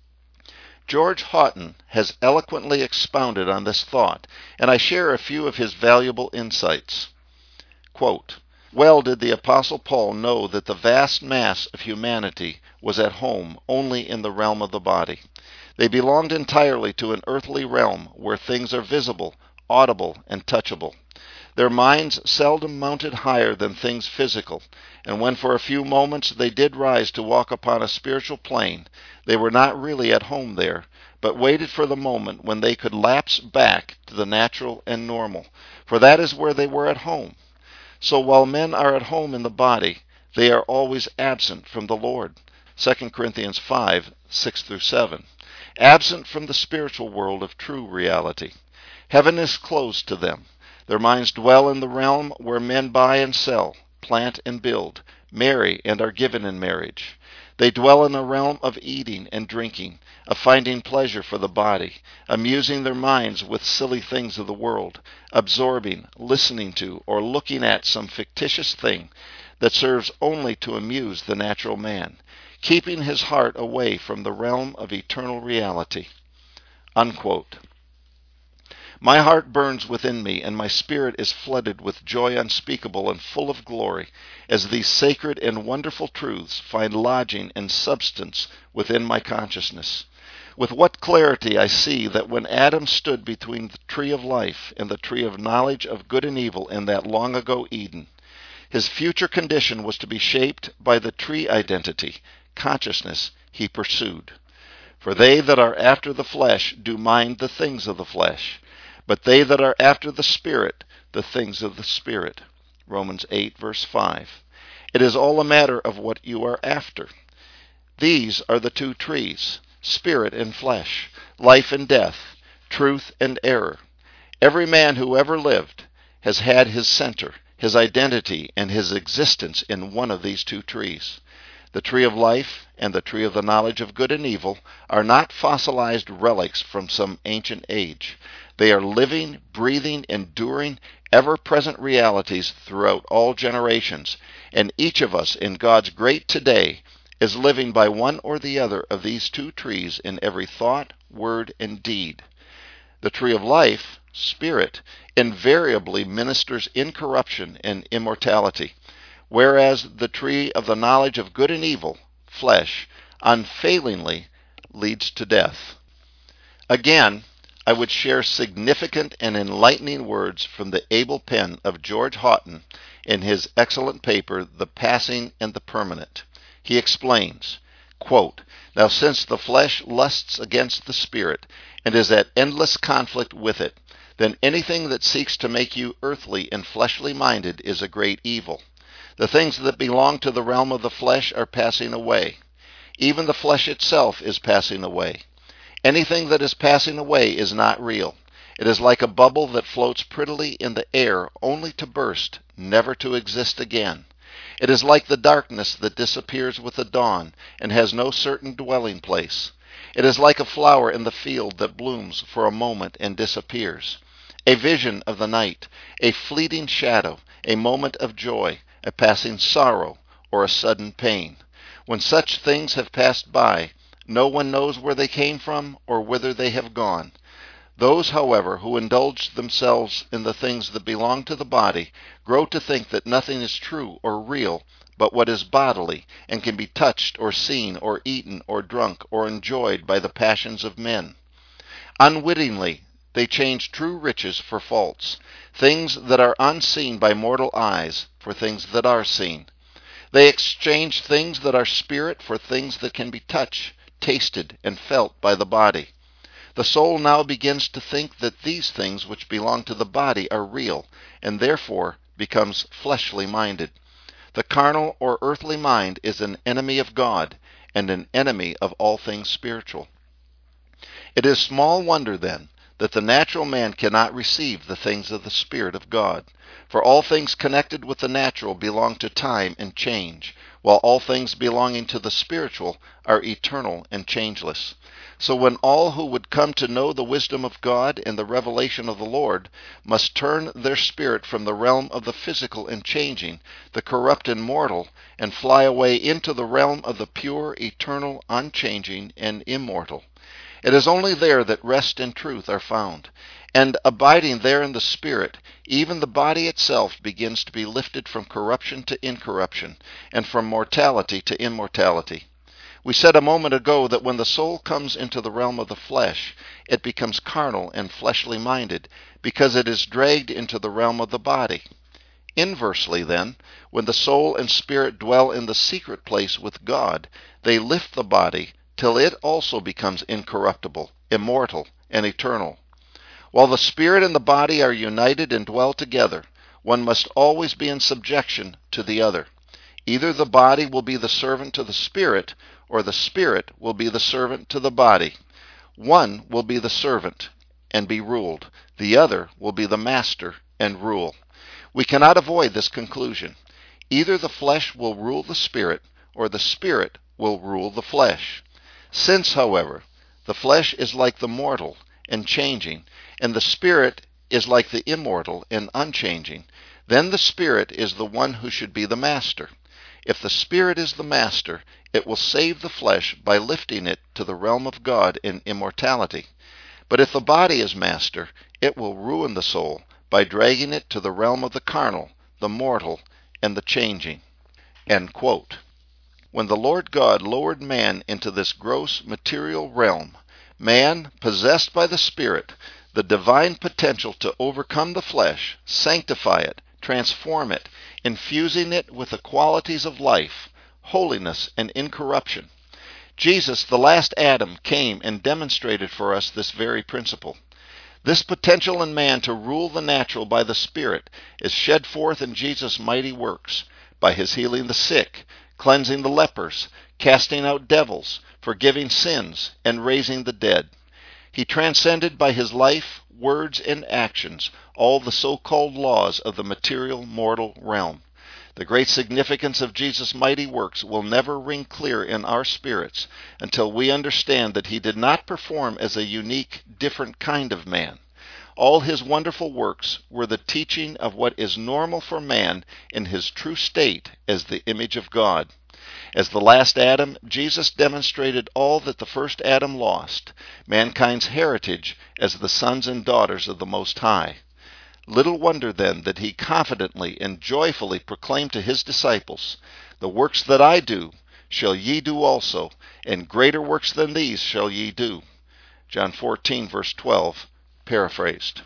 [SPEAKER 1] George Haughton has eloquently expounded on this thought, and I share a few of his valuable insights. Quote, Well did the Apostle Paul know that the vast mass of humanity was at home only in the realm of the body. They belonged entirely to an earthly realm where things are visible, audible, and touchable. Their minds seldom mounted higher than things physical, and when for a few moments they did rise to walk upon a spiritual plane, they were not really at home there, but waited for the moment when they could lapse back to the natural and normal, for that is where they were at home. So while men are at home in the body, they are always absent from the Lord. Second Corinthians five, six through seven. Absent from the spiritual world of true reality. Heaven is closed to them. Their minds dwell in the realm where men buy and sell, plant and build, marry and are given in marriage. They dwell in a realm of eating and drinking, of finding pleasure for the body, amusing their minds with silly things of the world, absorbing, listening to, or looking at some fictitious thing that serves only to amuse the natural man, keeping his heart away from the realm of eternal reality. Unquote. My heart burns within me, and my spirit is flooded with joy unspeakable and full of glory, as these sacred and wonderful truths find lodging and substance within my consciousness. With what clarity I see that when Adam stood between the tree of life and the tree of knowledge of good and evil in that long ago Eden, his future condition was to be shaped by the tree identity, consciousness, he pursued. For they that are after the flesh do mind the things of the flesh, but they that are after the Spirit, the things of the Spirit. Romans eight, verse five. It is all a matter of what you are after. These are the two trees, spirit and flesh, life and death, truth and error. Every man who ever lived has had his center, his identity, and his existence in one of these two trees. The tree of life and the tree of the knowledge of good and evil are not fossilized relics from some ancient age. They are living, breathing, enduring, ever-present realities throughout all generations, and each of us in God's great today is living by one or the other of these two trees in every thought, word, and deed. The tree of life, spirit, invariably ministers incorruption and immortality, whereas the tree of the knowledge of good and evil, flesh, unfailingly leads to death. Again, I would share significant and enlightening words from the able pen of George Haughton in his excellent paper, The Passing and the Permanent. He explains, quote, "Now since the flesh lusts against the spirit and is at endless conflict with it, then anything that seeks to make you earthly and fleshly minded is a great evil. The things that belong to the realm of the flesh are passing away. Even the flesh itself is passing away. Anything that is passing away is not real. It is like a bubble that floats prettily in the air only to burst, never to exist again. It is like the darkness that disappears with the dawn and has no certain dwelling place. It is like a flower in the field that blooms for a moment and disappears. A vision of the night, a fleeting shadow, a moment of joy, a passing sorrow, or a sudden pain. When such things have passed by, no one knows where they came from or whither they have gone. Those, however, who indulge themselves in the things that belong to the body grow to think that nothing is true or real but what is bodily and can be touched or seen or eaten or drunk or enjoyed by the passions of men. Unwittingly, they change true riches for false, things that are unseen by mortal eyes for things that are seen. They exchange things that are spirit for things that can be touched, tasted, and felt by the body. The soul now begins to think that these things which belong to the body are real, and therefore becomes fleshly minded. The carnal or earthly mind is an enemy of God, and an enemy of all things spiritual. It is small wonder, then, that the natural man cannot receive the things of the Spirit of God. For all things connected with the natural belong to time and change, while all things belonging to the spiritual are eternal and changeless. So when all who would come to know the wisdom of God and the revelation of the Lord must turn their spirit from the realm of the physical and changing, the corrupt and mortal, and fly away into the realm of the pure, eternal, unchanging, and immortal. It is only there that rest and truth are found. And abiding there in the Spirit, even the body itself begins to be lifted from corruption to incorruption, and from mortality to immortality. We said a moment ago that when the soul comes into the realm of the flesh, it becomes carnal and fleshly minded, because it is dragged into the realm of the body. Inversely, then, when the soul and spirit dwell in the secret place with God, they lift the body till it also becomes incorruptible, immortal, and eternal. While the spirit and the body are united and dwell together, one must always be in subjection to the other. Either the body will be the servant to the spirit, or the spirit will be the servant to the body. One will be the servant and be ruled. The other will be the master and rule. We cannot avoid this conclusion. Either the flesh will rule the spirit, or the spirit will rule the flesh. Since, however, the flesh is like the mortal and changing, and the spirit is like the immortal and unchanging, then the spirit is the one who should be the master. If the spirit is the master, it will save the flesh by lifting it to the realm of God in immortality. But if the body is master, it will ruin the soul by dragging it to the realm of the carnal, the mortal, and the changing." End quote. When the Lord God lowered man into this gross material realm, man, possessed by the Spirit, the divine potential to overcome the flesh, sanctify it, transform it, infusing it with the qualities of life, holiness, and incorruption. Jesus, the last Adam, came and demonstrated for us this very principle. This potential in man to rule the natural by the Spirit is shed forth in Jesus' mighty works, by his healing the sick, cleansing the lepers, casting out devils, forgiving sins, and raising the dead. He transcended by his life, words, and actions all the so-called laws of the material mortal realm. The great significance of Jesus' mighty works will never ring clear in our spirits until we understand that he did not perform as a unique, different kind of man. All his wonderful works were the teaching of what is normal for man in his true state as the image of God. As the last Adam, Jesus demonstrated all that the first Adam lost, mankind's heritage as the sons and daughters of the Most High. Little wonder then that he confidently and joyfully proclaimed to his disciples, "The works that I do shall ye do also, and greater works than these shall ye do." John fourteen, verse twelve, paraphrased.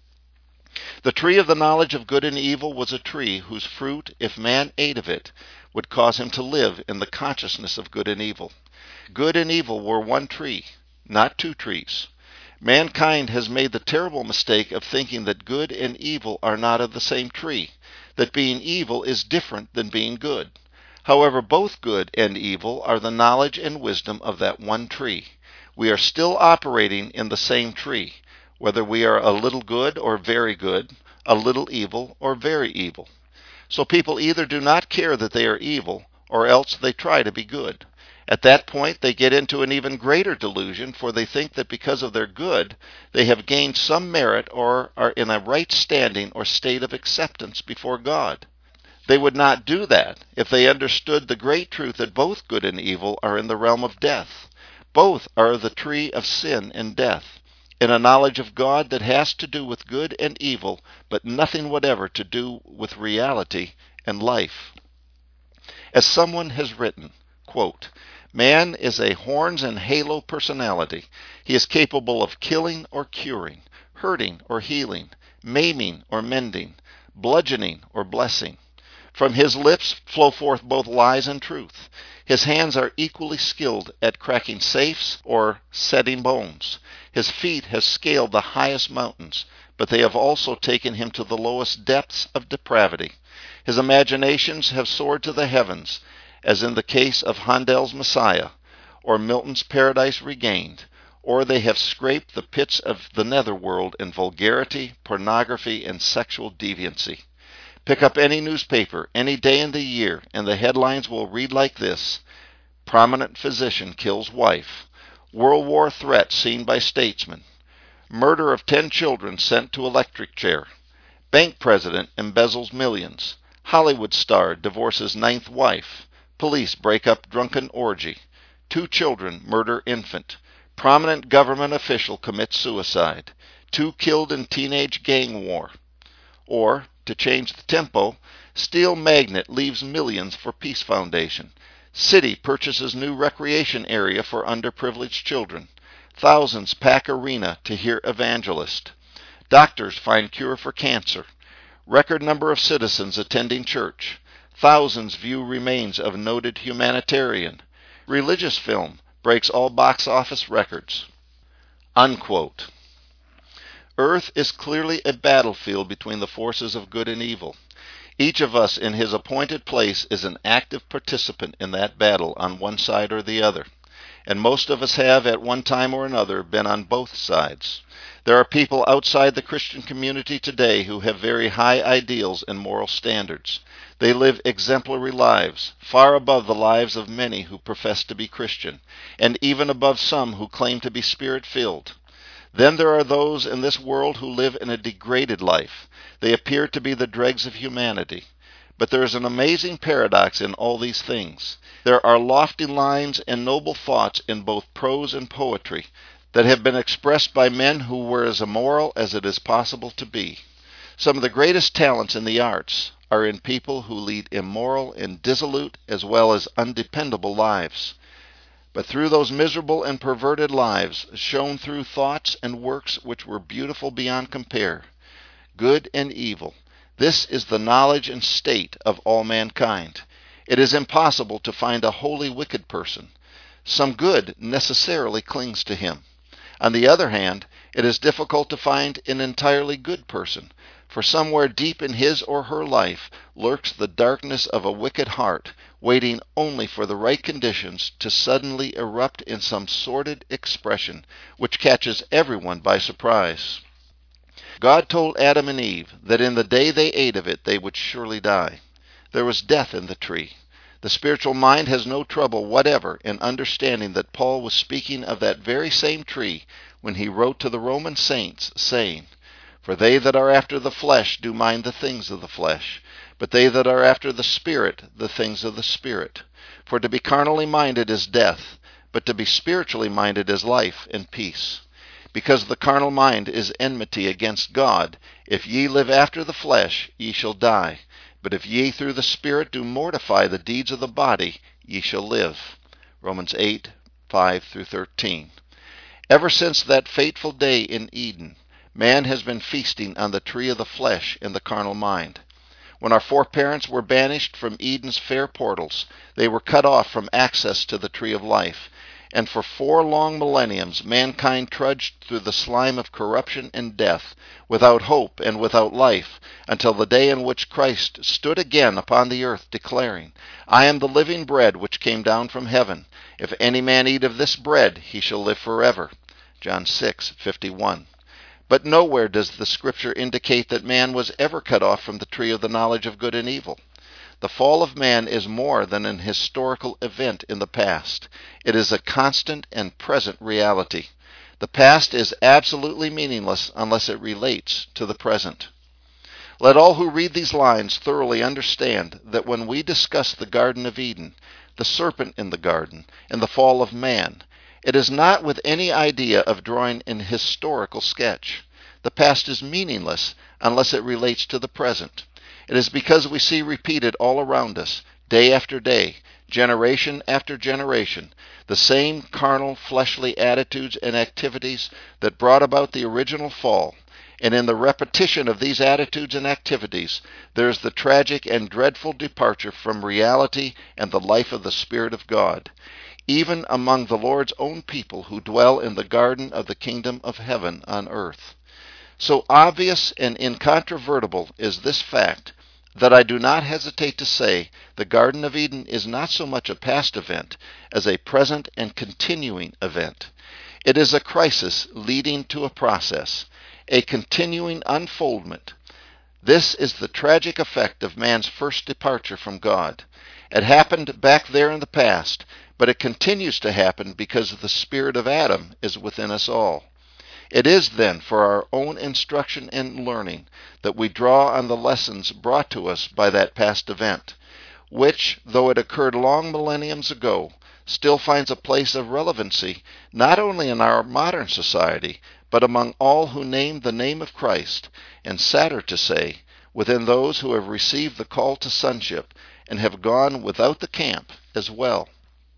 [SPEAKER 1] The tree of the knowledge of good and evil was a tree whose fruit, if man ate of it, would cause him to live in the consciousness of good and evil. Good and evil were one tree, not two trees. Mankind has made the terrible mistake of thinking that good and evil are not of the same tree, that being evil is different than being good. However, both good and evil are the knowledge and wisdom of that one tree. We are still operating in the same tree, whether we are a little good or very good, a little evil or very evil. So people either do not care that they are evil, or else they try to be good. At that point, they get into an even greater delusion, for they think that because of their good, they have gained some merit or are in a right standing or state of acceptance before God. They would not do that if they understood the great truth that both good and evil are in the realm of death. Both are the tree of sin and death, in a knowledge of God that has to do with good and evil, but nothing whatever to do with reality and life. As someone has written, quote, "Man is a horns and halo personality. He is capable of killing or curing, hurting or healing, maiming or mending, bludgeoning or blessing. From his lips flow forth both lies and truth. His hands are equally skilled at cracking safes or setting bones. His feet have scaled the highest mountains, but they have also taken him to the lowest depths of depravity. His imaginations have soared to the heavens, as in the case of Handel's Messiah, or Milton's Paradise Regained, or they have scraped the pits of the netherworld in vulgarity, pornography, and sexual deviancy. Pick up any newspaper, any day in the year, and the headlines will read like this: Prominent physician kills wife, World War threat seen by statesman, murder of ten children sent to electric chair, bank president embezzles millions, Hollywood star divorces ninth wife, police break up drunken orgy, two children murder infant, prominent government official commits suicide, two killed in teenage gang war. Or, to change the tempo, steel magnet leaves millions for Peace Foundation. City purchases new recreation area for underprivileged children. Thousands pack arena to hear evangelist. Doctors find cure for cancer. Record number of citizens attending church. Thousands view remains of noted humanitarian. Religious film breaks all box office records. Unquote. Earth is clearly a battlefield between the forces of good and evil. Each of us in his appointed place is an active participant in that battle on one side or the other. And most of us have, at one time or another, been on both sides. There are people outside the Christian community today who have very high ideals and moral standards. They live exemplary lives, far above the lives of many who profess to be Christian, and even above some who claim to be Spirit-filled. Then there are those in this world who live in a degraded life. They appear to be the dregs of humanity. But there is an amazing paradox in all these things. There are lofty lines and noble thoughts in both prose and poetry that have been expressed by men who were as immoral as it is possible to be. Some of the greatest talents in the arts are in people who lead immoral and dissolute as well as undependable lives. But through those miserable and perverted lives shone through thoughts and works which were beautiful beyond compare. Good and evil. This is the knowledge and state of all mankind. It is impossible to find a wholly wicked person. Some good necessarily clings to him. On the other hand, it is difficult to find an entirely good person, for somewhere deep in his or her life lurks the darkness of a wicked heart, waiting only for the right conditions to suddenly erupt in some sordid expression which catches everyone by surprise. God told Adam and Eve that in the day they ate of it, they would surely die. There was death in the tree. The spiritual mind has no trouble whatever in understanding that Paul was speaking of that very same tree when he wrote to the Roman saints, saying, "For they that are after the flesh do mind the things of the flesh, but they that are after the Spirit, the things of the Spirit. For to be carnally minded is death, but to be spiritually minded is life and peace. Because the carnal mind is enmity against God. If ye live after the flesh, ye shall die. But if ye through the Spirit do mortify the deeds of the body, ye shall live." Romans eight, five through thirteen. Ever since that fateful day in Eden, man has been feasting on the tree of the flesh and the carnal mind. When our foreparents were banished from Eden's fair portals, they were cut off from access to the tree of life, and for four long millenniums mankind trudged through the slime of corruption and death, without hope and without life, until the day in which Christ stood again upon the earth, declaring, "I am the living bread which came down from heaven. If any man eat of this bread, he shall live forever." John six, fifty-one. But nowhere does the Scripture indicate that man was ever cut off from the tree of the knowledge of good and evil. The fall of man is more than an historical event in the past. It is a constant and present reality. The past is absolutely meaningless unless it relates to the present. Let all who read these lines thoroughly understand that when we discuss the Garden of Eden, the serpent in the garden, and the fall of man, it is not with any idea of drawing an historical sketch. The past is meaningless unless it relates to the present. It is because we see repeated all around us, day after day, generation after generation, the same carnal, fleshly attitudes and activities that brought about the original fall. And in the repetition of these attitudes and activities, there is the tragic and dreadful departure from reality and the life of the Spirit of God, even among the Lord's own people who dwell in the garden of the kingdom of heaven on earth. So obvious and incontrovertible is this fact that I do not hesitate to say the Garden of Eden is not so much a past event as a present and continuing event. It is a crisis leading to a process, a continuing unfoldment. This is the tragic effect of man's first departure from God. It happened back there in the past, but it continues to happen because the spirit of Adam is within us all. It is then for our own instruction and learning that we draw on the lessons brought to us by that past event, which, though it occurred long millenniums ago, still finds a place of relevancy not only in our modern society, but among all who name the name of Christ, and sadder to say, within those who have received the call to sonship and have gone without the camp as well.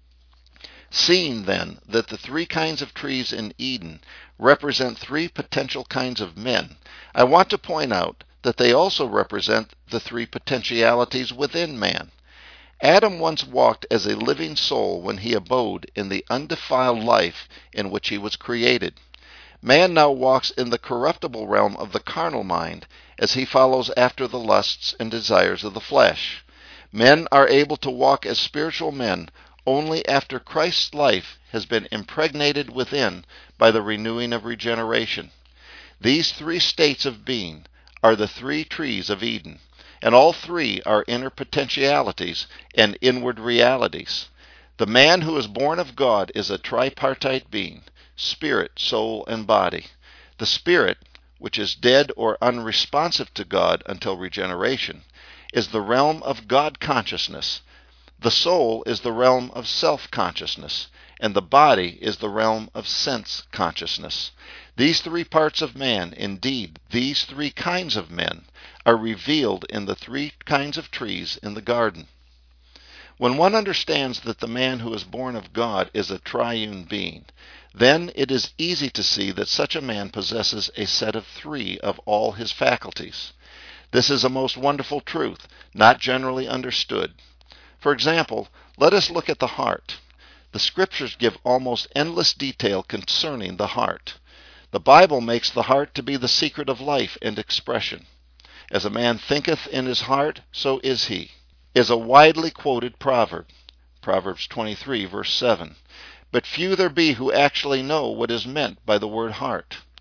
[SPEAKER 1] Seeing, then, that the three kinds of trees in Eden represent three potential kinds of men, I want to point out that they also represent the three potentialities within man. Adam once walked as a living soul when he abode in the undefiled life in which he was created. Man now walks in the corruptible realm of the carnal mind as he follows after the lusts and desires of the flesh. Men are able to walk as spiritual men only after Christ's life has been impregnated within by the renewing of regeneration. These three states of being are the three trees of Eden, and all three are inner potentialities and inward realities. The man who is born of God is a tripartite being, spirit, soul, and body. The spirit, which is dead or unresponsive to God until regeneration, is the realm of God consciousness. The soul is the realm of self-consciousness, and the body is the realm of sense consciousness. These three parts of man, indeed, these three kinds of men, are revealed in the three kinds of trees in the garden. When one understands that the man who is born of God is a triune being, then it is easy to see that such a man possesses a set of three of all his faculties. This is a most wonderful truth, not generally understood. For example, let us look at the heart. The Scriptures give almost endless detail concerning the heart. The Bible makes the heart to be the secret of life and expression. As a man thinketh in his heart, so is he, is a widely quoted proverb. Proverbs twenty-three, verse seven. But few there be who actually know what is meant by the word heart.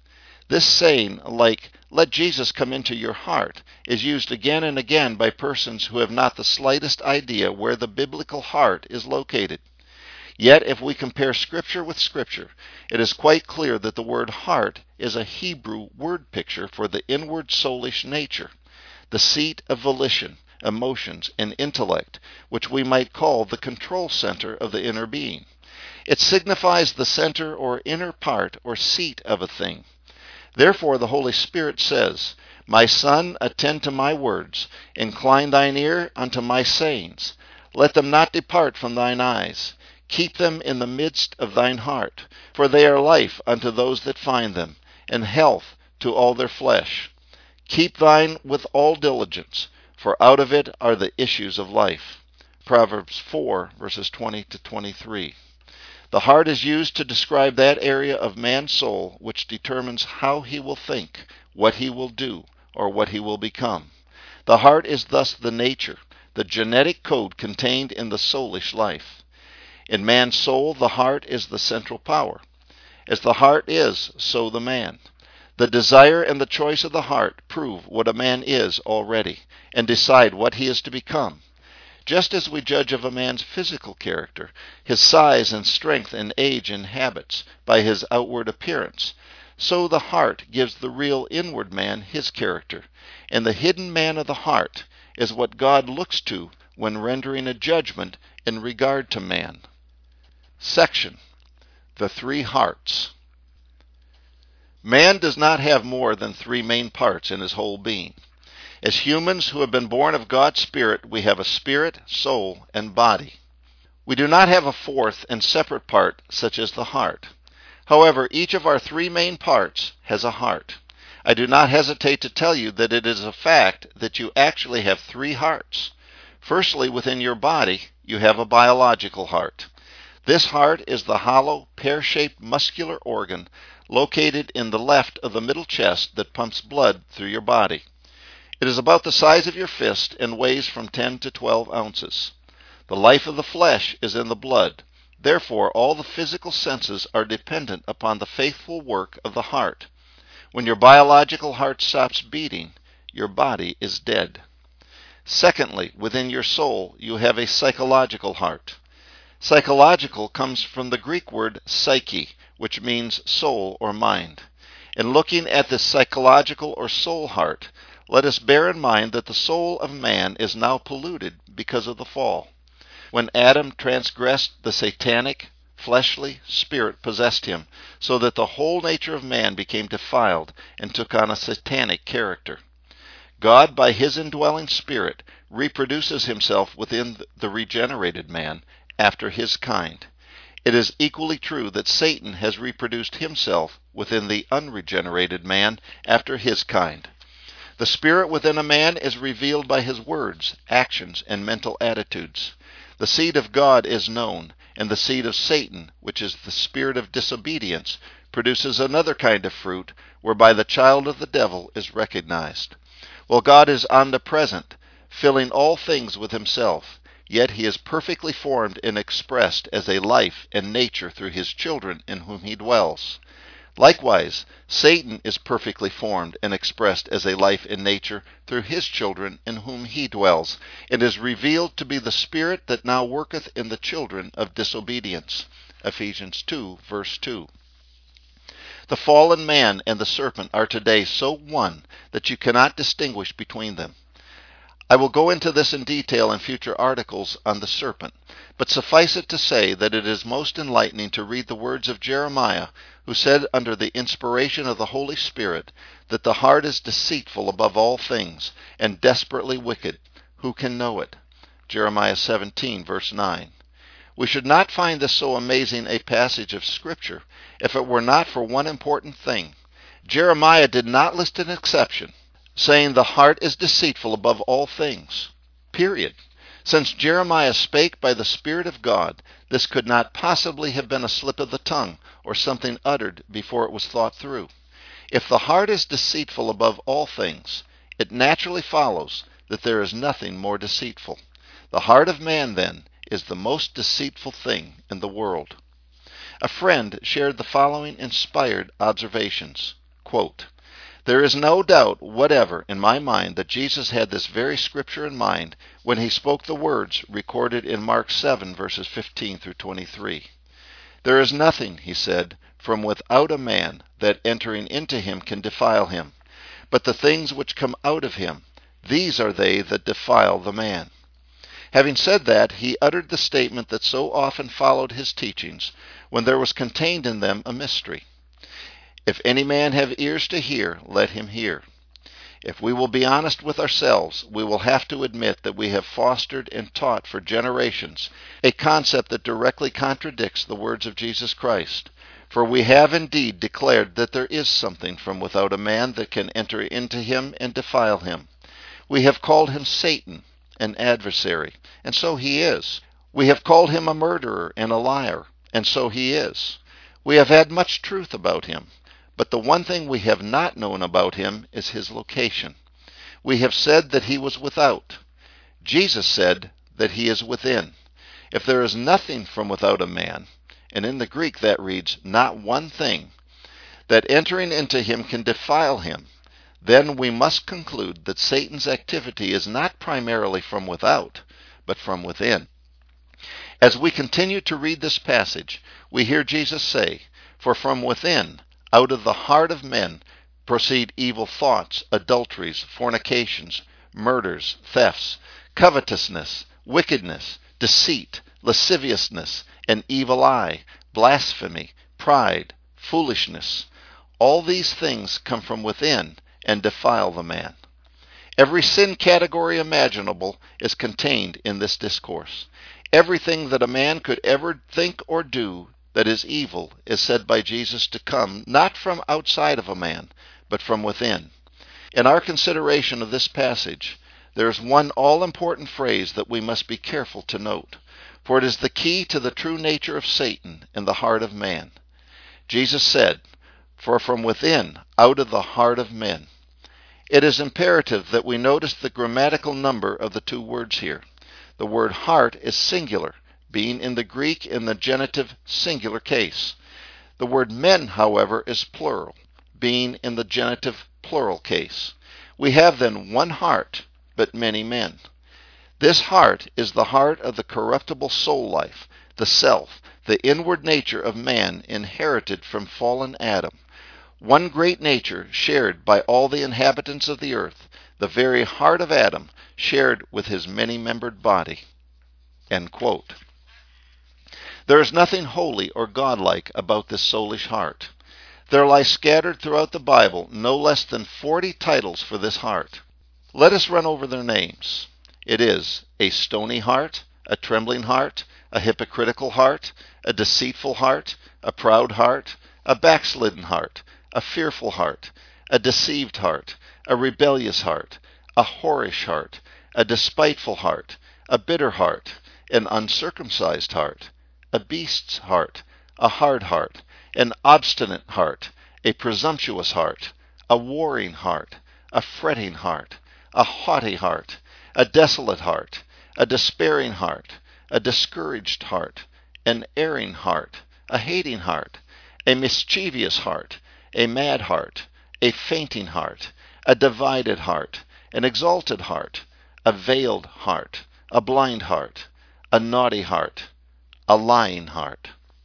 [SPEAKER 1] This saying, like, "Let Jesus come into your heart," is used again and again by persons who have not the slightest idea where the biblical heart is located. Yet, if we compare Scripture with Scripture, it is quite clear that the word heart is a Hebrew word picture for the inward soulish nature, the seat of volition, emotions, and intellect, which we might call the control center of the inner being. It signifies the center or inner part or seat of a thing. Therefore the Holy Spirit says, "My Son, attend to my words, incline thine ear unto my sayings. Let them not depart from thine eyes. Keep them in the midst of thine heart, for they are life unto those that find them, and health to all their flesh. Keep thine with all diligence, for out of it are the issues of life." Proverbs four, verses twenty to twenty-three. The heart is used to describe that area of man's soul which determines how he will think, what he will do, or what he will become. The heart is thus the nature, the genetic code contained in the soulish life. In man's soul, the heart is the central power. As the heart is, so the man. The desire and the choice of the heart prove what a man is already, and decide what he is to become. Just as we judge of a man's physical character, his size and strength and age and habits, by his outward appearance, so the heart gives the real inward man his character, and the hidden man of the heart is what God looks to when rendering a judgment in regard to man. Section: The Three Hearts. Man does not have more than three main parts in his whole being. As humans who have been born of God's Spirit, we have a spirit, soul, and body. We do not have a fourth and separate part, such as the heart. However, each of our three main parts has a heart. I do not hesitate to tell you that it is a fact that you actually have three hearts. Firstly, within your body, you have a biological heart. This heart is the hollow, pear-shaped muscular organ located in the left of the middle chest that pumps blood through your body. It is about the size of your fist and weighs from ten to twelve ounces. The life of the flesh is in the blood. Therefore, all the physical senses are dependent upon the faithful work of the heart. When your biological heart stops beating, your body is dead. Secondly, within your soul, you have a psychological heart. Psychological comes from the Greek word psyche, which means soul or mind. In looking at this psychological or soul heart, let us bear in mind that the soul of man is now polluted because of the fall. When Adam transgressed, the satanic, fleshly spirit possessed him, so that the whole nature of man became defiled and took on a satanic character. God, by his indwelling spirit, reproduces himself within the regenerated man after his kind. It is equally true that Satan has reproduced himself within the unregenerated man after his kind. The spirit within a man is revealed by his words, actions, and mental attitudes. The seed of God is known, and the seed of Satan, which is the spirit of disobedience, produces another kind of fruit, whereby the child of the devil is recognized. While God is omnipresent, filling all things with himself, yet he is perfectly formed and expressed as a life and nature through his children in whom he dwells. Likewise, Satan is perfectly formed and expressed as a life and nature through his children in whom he dwells, and is revealed to be the spirit that now worketh in the children of disobedience. Ephesians two, verse two. The fallen man and the serpent are today so one that you cannot distinguish between them. I will go into this in detail in future articles on the serpent, but suffice it to say that it is most enlightening to read the words of Jeremiah, who said under the inspiration of the Holy Spirit that the heart is deceitful above all things and desperately wicked. Who can know it? Jeremiah seventeen, verse nine. We should not find this so amazing a passage of Scripture if it were not for one important thing. Jeremiah did not list an exception, saying the heart is deceitful above all things. Period. Since Jeremiah spake by the Spirit of God, this could not possibly have been a slip of the tongue or something uttered before it was thought through. If the heart is deceitful above all things, it naturally follows that there is nothing more deceitful. The heart of man, then, is the most deceitful thing in the world. A friend shared the following inspired observations. Quote, "There is no doubt whatever in my mind that Jesus had this very scripture in mind when he spoke the words recorded in Mark seven, verses fifteen through twenty-three. There is nothing, he said, from without a man that entering into him can defile him. But the things which come out of him, these are they that defile the man." Having said that, he uttered the statement that so often followed his teachings, when there was contained in them a mystery. "If any man have ears to hear, let him hear." If we will be honest with ourselves, we will have to admit that we have fostered and taught for generations a concept that directly contradicts the words of Jesus Christ. For we have indeed declared that there is something from without a man that can enter into him and defile him. We have called him Satan, an adversary, and so he is. We have called him a murderer and a liar, and so he is. We have had much truth about him, but the one thing we have not known about him is his location. We have said that he was without. Jesus said that he is within. If there is nothing from without a man, and in the Greek that reads, not one thing, that entering into him can defile him, then we must conclude that Satan's activity is not primarily from without, but from within. As we continue to read this passage, we hear Jesus say, "For from within, out of the heart of men, proceed evil thoughts, adulteries, fornications, murders, thefts, covetousness, wickedness, deceit, lasciviousness, an evil eye, blasphemy, pride, foolishness. All these things come from within and defile the man." Every sin category imaginable is contained in this discourse. Everything that a man could ever think or do that is evil is said by Jesus to come not from outside of a man, but from within. In our consideration of this passage, there is one all-important phrase that we must be careful to note, for it is the key to the true nature of Satan in the heart of man. Jesus said, "For from within, out of the heart of men." It is imperative that we notice the grammatical number of the two words here. The word heart is singular, being in the Greek in the genitive singular case. The word men, however, is plural, being in the genitive plural case. We have then one heart, but many men. This heart is the heart of the corruptible soul life, the self, the inward nature of man inherited from fallen Adam. One great nature shared by all the inhabitants of the earth, the very heart of Adam shared with his many-membered body. End quote. There is nothing holy or godlike about this soulish heart. There lie scattered throughout the Bible no less than forty titles for this heart. Let us run over their names. It is a stony heart, a trembling heart, a hypocritical heart, a deceitful heart, a proud heart, a backslidden heart, a fearful heart, a deceived heart, a rebellious heart, a whorish heart, a despiteful heart, a bitter heart, an uncircumcised heart, a beast's heart, a hard heart, an obstinate heart, a presumptuous heart, a warring heart, a fretting heart, a haughty heart, a desolate heart, a despairing heart, a discouraged heart, an erring heart, a hating heart, a mischievous heart, a mad heart, a fainting heart, a divided heart, an exalted heart, a veiled heart, a blind heart, a naughty heart, a lying heart.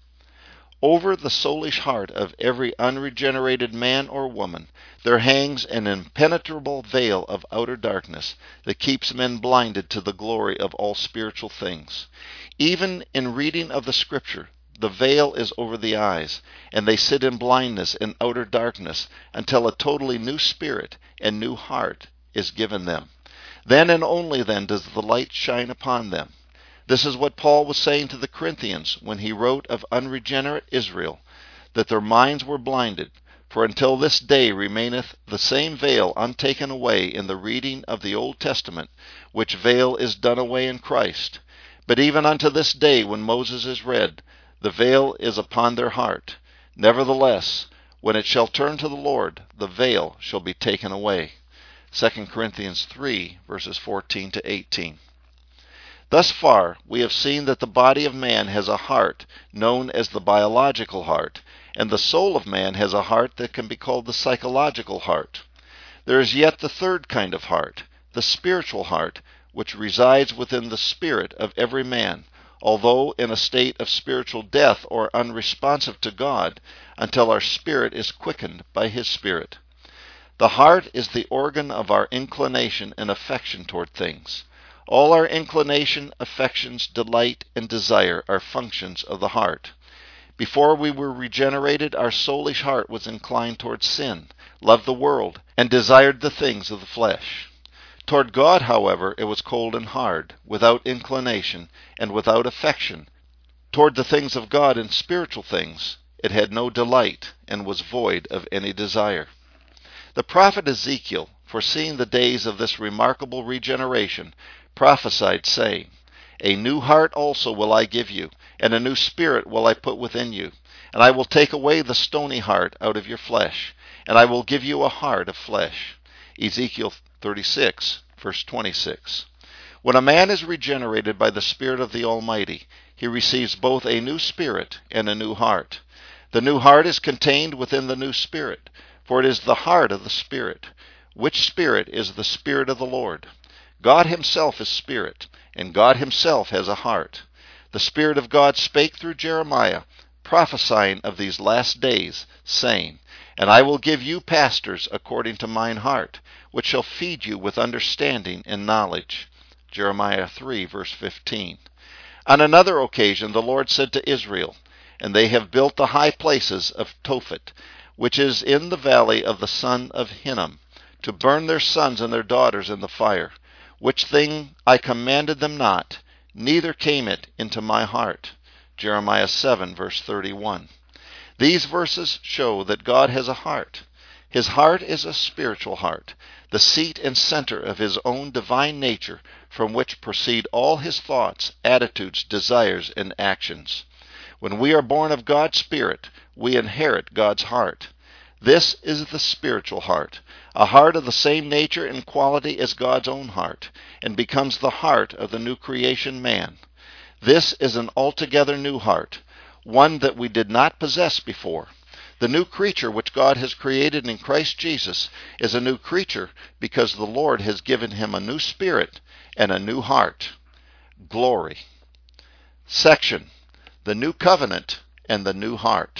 [SPEAKER 1] Over the soulish heart of every unregenerated man or woman there hangs an impenetrable veil of outer darkness that keeps men blinded to the glory of all spiritual things. Even in reading of the Scripture, the veil is over the eyes, and they sit in blindness and outer darkness until a totally new spirit and new heart is given them. Then and only then does the light shine upon them. This is what Paul was saying to the Corinthians when he wrote of unregenerate Israel, that their minds were blinded, for until this day remaineth the same veil untaken away in the reading of the Old Testament, which veil is done away in Christ. But even unto this day when Moses is read, the veil is upon their heart. Nevertheless, when it shall turn to the Lord, the veil shall be taken away. Second Corinthians three, verses fourteen to eighteen. Thus far, we have seen that the body of man has a heart known as the biological heart, and the soul of man has a heart that can be called the psychological heart. There is yet the third kind of heart, the spiritual heart, which resides within the spirit of every man, although in a state of spiritual death or unresponsive to God, until our spirit is quickened by His Spirit. The heart is the organ of our inclination and affection toward things. All our inclination, affections, delight, and desire are functions of the heart. Before we were regenerated, our soulish heart was inclined toward sin, loved the world, and desired the things of the flesh. Toward God, however, it was cold and hard, without inclination, and without affection. Toward the things of God and spiritual things, it had no delight, and was void of any desire. The prophet Ezekiel, foreseeing the days of this remarkable regeneration, prophesied, saying, A new heart also will I give you, and a new spirit will I put within you. And I will take away the stony heart out of your flesh, and I will give you a heart of flesh. Ezekiel thirty-six, verse twenty-six. When a man is regenerated by the Spirit of the Almighty, he receives both a new spirit and a new heart. The new heart is contained within the new spirit, for it is the heart of the Spirit, which Spirit is the Spirit of the Lord. God Himself is Spirit, and God Himself has a heart. The Spirit of God spake through Jeremiah, prophesying of these last days, saying, And I will give you pastors according to mine heart, which shall feed you with understanding and knowledge. Jeremiah three, verse fifteen. On another occasion the Lord said to Israel, And they have built the high places of Tophet, which is in the valley of the son of Hinnom, to burn their sons and their daughters in the fire, which thing I commanded them not, neither came it into my heart. Jeremiah seven, verse thirty-one. These verses show that God has a heart. His heart is a spiritual heart, the seat and center of His own divine nature, from which proceed all His thoughts, attitudes, desires, and actions. When we are born of God's Spirit, we inherit God's heart. This is the spiritual heart, a heart of the same nature and quality as God's own heart, and becomes the heart of the new creation man. This is an altogether new heart, one that we did not possess before. The new creature which God has created in Christ Jesus is a new creature because the Lord has given him a new spirit and a new heart. Glory. Section: The New Covenant and the New Heart.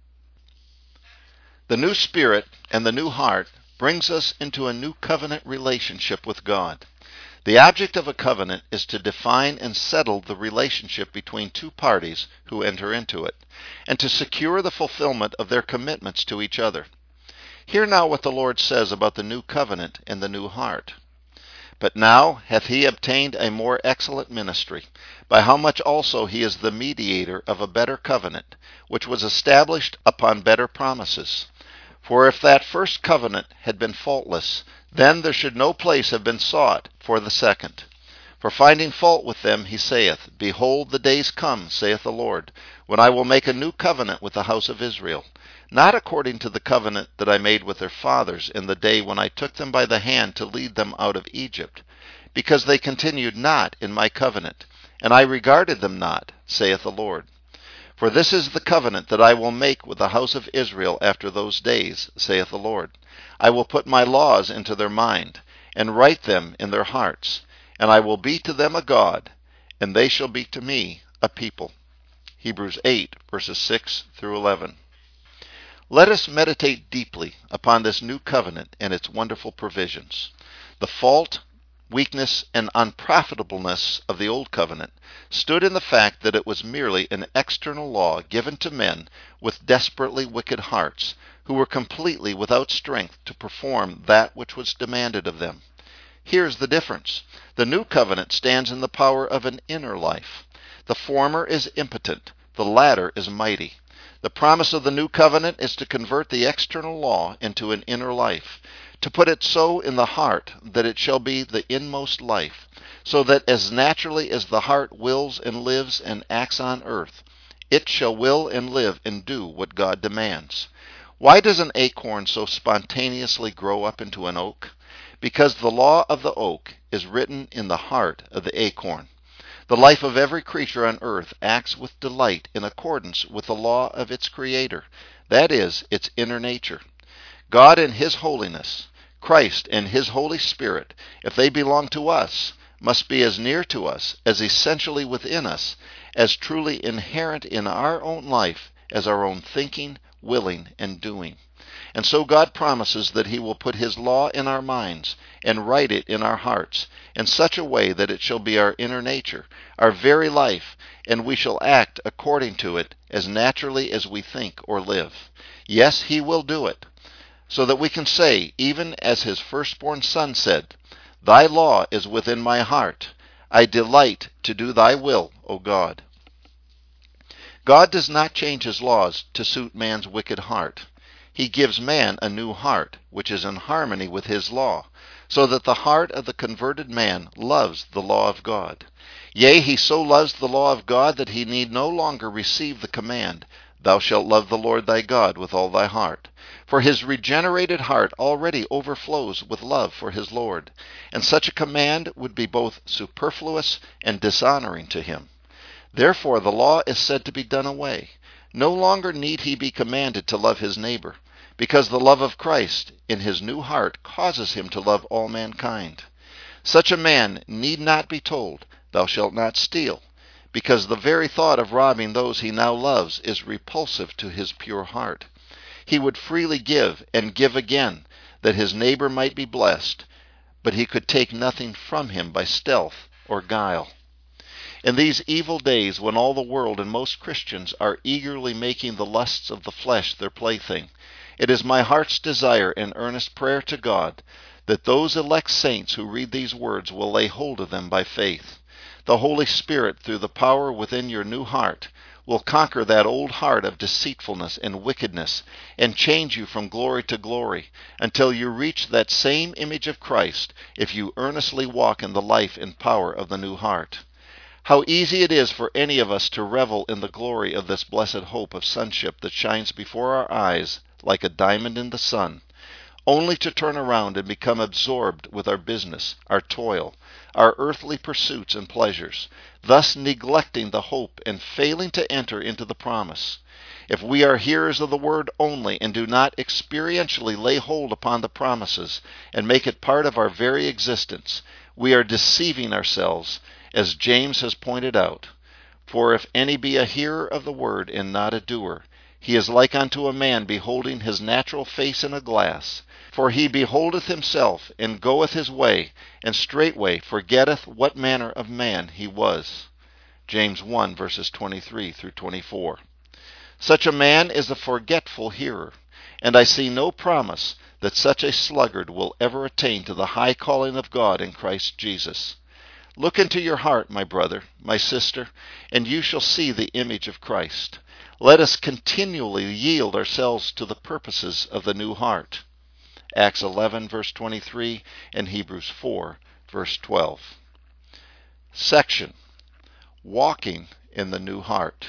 [SPEAKER 1] The new spirit and the new heart brings us into a new covenant relationship with God. The object of a covenant is to define and settle the relationship between two parties who enter into it, and to secure the fulfillment of their commitments to each other. Hear now what the Lord says about the new covenant and the new heart. But now hath he obtained a more excellent ministry, by how much also he is the mediator of a better covenant, which was established upon better promises. For if that first covenant had been faultless, then there should no place have been sought for the second. For finding fault with them, he saith, Behold, the days come, saith the Lord, when I will make a new covenant with the house of Israel, not according to the covenant that I made with their fathers in the day when I took them by the hand to lead them out of Egypt, because they continued not in my covenant, and I regarded them not, saith the Lord. For this is the covenant that I will make with the house of Israel after those days, saith the Lord. I will put my laws into their mind, and write them in their hearts, and I will be to them a God, and they shall be to me a people. Hebrews eight, verses six through eleven. Let us meditate deeply upon this new covenant and its wonderful provisions. The fault, weakness, and unprofitableness of the old covenant stood in the fact that it was merely an external law given to men with desperately wicked hearts, who were completely without strength to perform that which was demanded of them. Here's the difference. The new covenant stands in the power of an inner life. The former is impotent, the latter is mighty. The promise of the new covenant is to convert the external law into an inner life, to put it so in the heart that it shall be the inmost life, so that as naturally as the heart wills and lives and acts on earth, it shall will and live and do what God demands. Why does an acorn so spontaneously grow up into an oak? Because the law of the oak is written in the heart of the acorn. The life of every creature on earth acts with delight in accordance with the law of its Creator, that is, its inner nature. God in His holiness, Christ and His Holy Spirit, if they belong to us, must be as near to us, as essentially within us, as truly inherent in our own life as our own thinking, willing, and doing. And so God promises that He will put His law in our minds and write it in our hearts in such a way that it shall be our inner nature, our very life, and we shall act according to it as naturally as we think or live. Yes, He will do it, so that we can say, even as His firstborn Son said, "Thy law is within my heart. I delight to do Thy will, O God." God does not change His laws to suit man's wicked heart. He gives man a new heart, which is in harmony with His law, so that the heart of the converted man loves the law of God. Yea, he so loves the law of God that he need no longer receive the command, "Thou shalt love the Lord thy God with all thy heart." For his regenerated heart already overflows with love for his Lord, and such a command would be both superfluous and dishonoring to him. Therefore the law is said to be done away. No longer need he be commanded to love his neighbor, because the love of Christ in his new heart causes him to love all mankind. Such a man need not be told, "Thou shalt not steal," because the very thought of robbing those he now loves is repulsive to his pure heart. He would freely give and give again, that his neighbor might be blessed, but he could take nothing from him by stealth or guile. In these evil days, when all the world and most Christians are eagerly making the lusts of the flesh their plaything, it is my heart's desire and earnest prayer to God that those elect saints who read these words will lay hold of them by faith. The Holy Spirit, through the power within your new heart, will conquer that old heart of deceitfulness and wickedness and change you from glory to glory until you reach that same image of Christ if you earnestly walk in the life and power of the new heart. How easy it is for any of us to revel in the glory of this blessed hope of sonship that shines before our eyes like a diamond in the sun, only to turn around and become absorbed with our business, our toil, our earthly pursuits and pleasures, thus neglecting the hope and failing to enter into the promise. If we are hearers of the word only and do not experientially lay hold upon the promises and make it part of our very existence, we are deceiving ourselves, as James has pointed out. For if any be a hearer of the word and not a doer, he is like unto a man beholding his natural face in a glass. For he beholdeth himself, and goeth his way, and straightway forgetteth what manner of man he was. James one, verses twenty-three through twenty-four. Such a man is a forgetful hearer, and I see no promise that such a sluggard will ever attain to the high calling of God in Christ Jesus. Look into your heart, my brother, my sister, and you shall see the image of Christ. Let us continually yield ourselves to the purposes of the new heart. Acts eleven, verse twenty-three, and Hebrews four, verse twelve. Section: Walking in the new heart.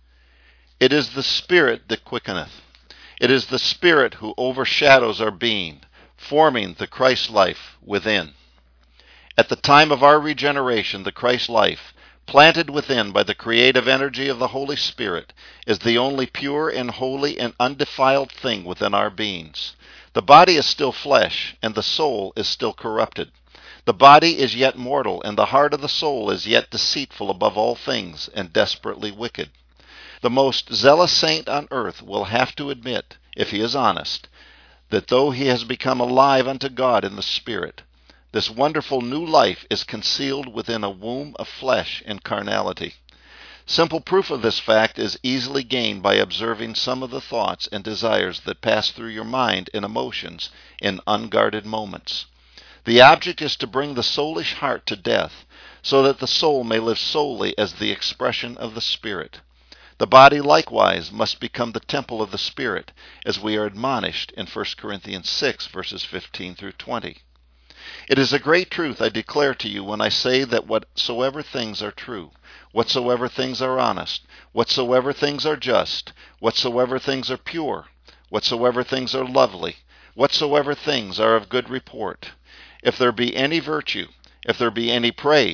[SPEAKER 1] It is the Spirit that quickeneth. It is the Spirit who overshadows our being, forming the Christ life within. At the time of our regeneration, the Christ life, planted within by the creative energy of the Holy Spirit, is the only pure and holy and undefiled thing within our beings. The body is still flesh, and the soul is still corrupted. The body is yet mortal, and the heart of the soul is yet deceitful above all things, and desperately wicked. The most zealous saint on earth will have to admit, if he is honest, that though he has become alive unto God in the Spirit, this wonderful new life is concealed within a womb of flesh and carnality. Simple proof of this fact is easily gained by observing some of the thoughts and desires that pass through your mind and emotions in unguarded moments. The object is to bring the soulish heart to death, so that the soul may live solely as the expression of the Spirit. The body likewise must become the temple of the Spirit, as we are admonished in First Corinthians six, verses fifteen through twenty. It is a great truth I declare to you when I say that whatsoever things are true, whatsoever things are honest, whatsoever things are just, whatsoever things are pure, whatsoever things are lovely, whatsoever things are of good report, if there be any virtue, if there be any praise,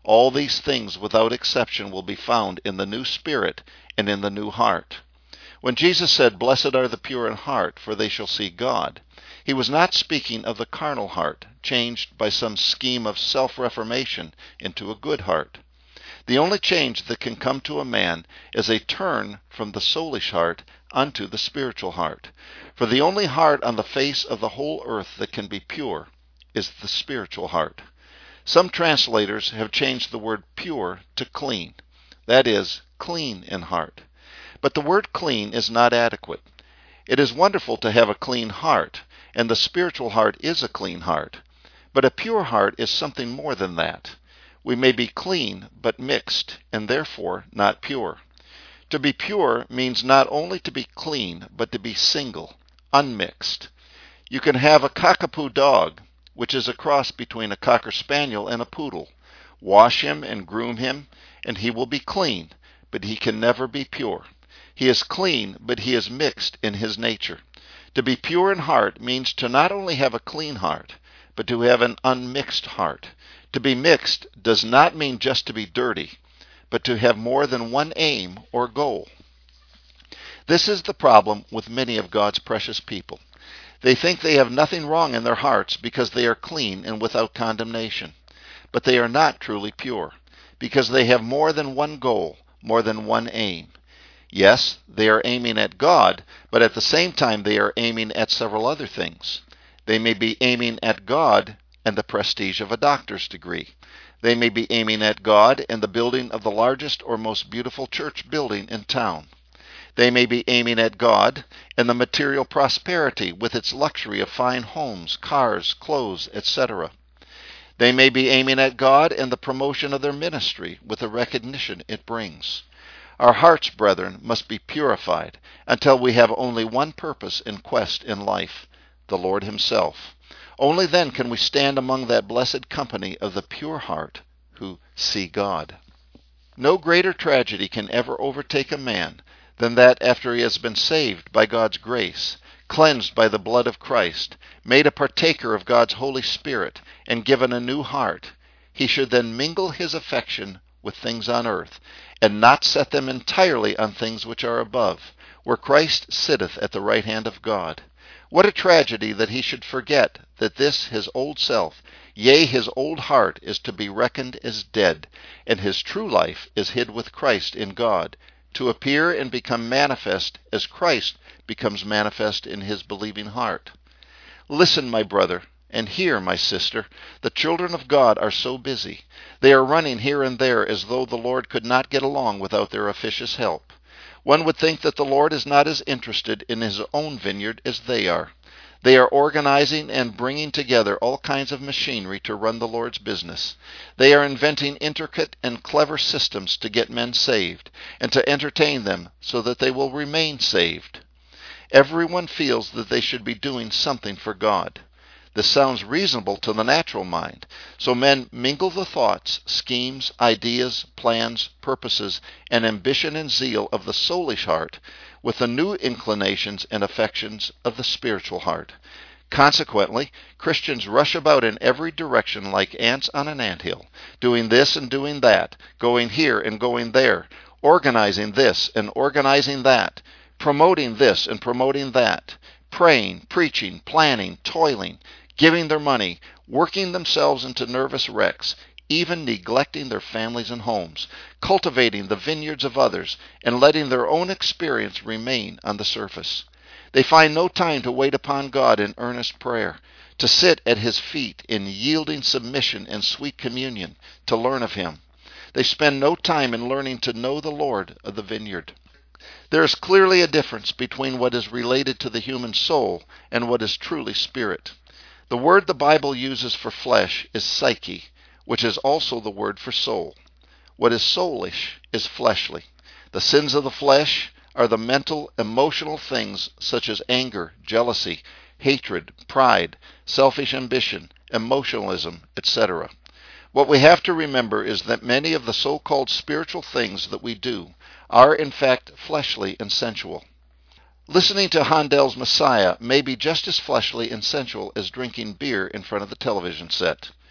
[SPEAKER 1] All these things without exception will be found in the new spirit and in the new heart. When Jesus said, "Blessed are the pure in heart, for they shall see God," he was not speaking of the carnal heart, changed by some scheme of self-reformation into a good heart. The only change that can come to a man is a turn from the soulish heart unto the spiritual heart. For the only heart on the face of the whole earth that can be pure is the spiritual heart. Some translators have changed the word pure to clean, that is, clean in heart. But the word clean is not adequate. It is wonderful to have a clean heart, and the spiritual heart is a clean heart. But a pure heart is something more than that. We may be clean, but mixed, and therefore not pure. To be pure means not only to be clean, but to be single, unmixed. You can have a cockapoo dog, which is a cross between a cocker spaniel and a poodle. Wash him and groom him, and he will be clean, but he can never be pure. He is clean, but he is mixed in his nature. To be pure in heart means to not only have a clean heart, but to have an unmixed heart. To be mixed does not mean just to be dirty, but to have more than one aim or goal. This is the problem with many of God's precious people. They think they have nothing wrong in their hearts because they are clean and without condemnation. But they are not truly pure, because they have more than one goal, more than one aim. Yes, they are aiming at God, but at the same time they are aiming at several other things. They may be aiming at God and the prestige of a doctor's degree. They may be aiming at God and the building of the largest or most beautiful church building in town. They may be aiming at God and the material prosperity with its luxury of fine homes, cars, clothes, et cetera. They may be aiming at God and the promotion of their ministry with the recognition it brings. Our hearts, brethren, must be purified until we have only one purpose in quest in life, the Lord himself. Only then can we stand among that blessed company of the pure heart who see God. No greater tragedy can ever overtake a man than that after he has been saved by God's grace, cleansed by the blood of Christ, made a partaker of God's Holy Spirit, and given a new heart, he should then mingle his affection with things on earth, and not set them entirely on things which are above, where Christ sitteth at the right hand of God. What a tragedy that he should forget that this his old self, yea, his old heart, is to be reckoned as dead, and his true life is hid with Christ in God, to appear and become manifest as Christ becomes manifest in his believing heart. Listen, my brother, and hear, my sister. The children of God are so busy. They are running here and there as though the Lord could not get along without their officious help. One would think that the Lord is not as interested in his own vineyard as they are. They are organizing and bringing together all kinds of machinery to run the Lord's business. They are inventing intricate and clever systems to get men saved and to entertain them so that they will remain saved. Everyone feels that they should be doing something for God. This sounds reasonable to the natural mind, so men mingle the thoughts, schemes, ideas, plans, purposes, and ambition and zeal of the soulish heart with the new inclinations and affections of the spiritual heart. Consequently, Christians rush about in every direction like ants on an anthill, doing this and doing that, going here and going there, organizing this and organizing that, promoting this and promoting that, praying, preaching, planning, toiling, giving their money, working themselves into nervous wrecks, even neglecting their families and homes, cultivating the vineyards of others, and letting their own experience remain on the surface. They find no time to wait upon God in earnest prayer, to sit at his feet in yielding submission and sweet communion, to learn of him. They spend no time in learning to know the Lord of the vineyard. There is clearly a difference between what is related to the human soul and what is truly spirit. The word the Bible uses for flesh is psyche, which is also the word for soul. What is soulish is fleshly. The sins of the flesh are the mental, emotional things such as anger, jealousy, hatred, pride, selfish ambition, emotionalism, et cetera. What we have to remember is that many of the so-called spiritual things that we do are in fact fleshly and sensual. Listening to Handel's Messiah may be just as fleshly and sensual as drinking beer in front of the television set.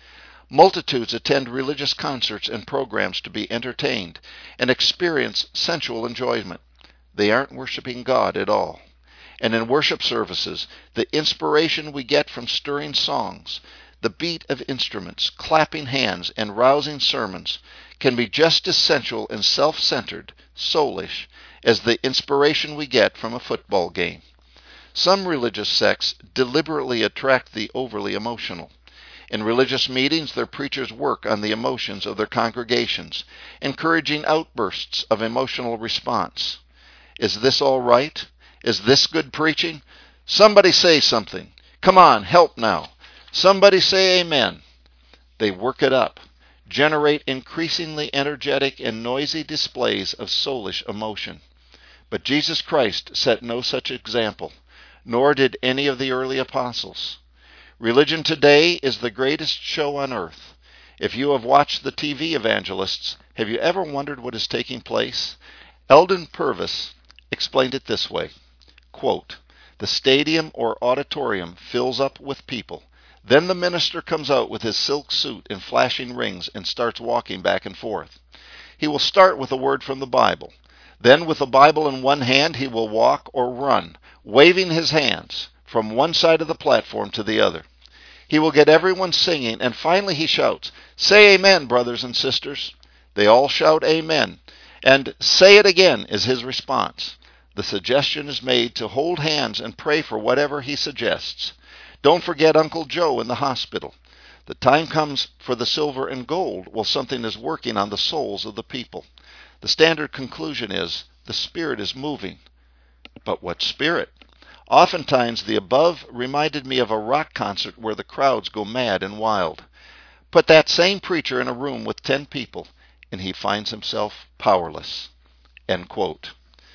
[SPEAKER 1] Multitudes attend religious concerts and programs to be entertained and experience sensual enjoyment. They aren't worshiping God at all. And in worship services, the inspiration we get from stirring songs, the beat of instruments, clapping hands, and rousing sermons can be just as sensual and self-centered, soulish, as the inspiration we get from a football game. Some religious sects deliberately attract the overly emotional. In religious meetings, their preachers work on the emotions of their congregations, encouraging outbursts of emotional response. Is this all right? Is this good preaching? Somebody say something. Come on, help now. Somebody say amen. They work it up, generate increasingly energetic and noisy displays of soulish emotion. But Jesus Christ set no such example, nor did any of the early apostles. Religion today is the greatest show on earth. If you have watched the T V evangelists, have you ever wondered what is taking place? Eldon Purvis explained it this way, quote, "The stadium or auditorium fills up with people. Then the minister comes out with his silk suit and flashing rings and starts walking back and forth. He will start with a word from the Bible. Then with the Bible in one hand, he will walk or run, waving his hands from one side of the platform to the other. He will get everyone singing, and finally he shouts, 'Say amen, brothers and sisters.' They all shout amen, and 'say it again' is his response. The suggestion is made to hold hands and pray for whatever he suggests. Don't forget Uncle Joe in the hospital. The time comes for the silver and gold while something is working on the souls of the people. The standard conclusion is, the Spirit is moving. But what Spirit? Oftentimes the above reminded me of a rock concert where the crowds go mad and wild. Put that same preacher in a room with ten people, and he finds himself powerless." End quote.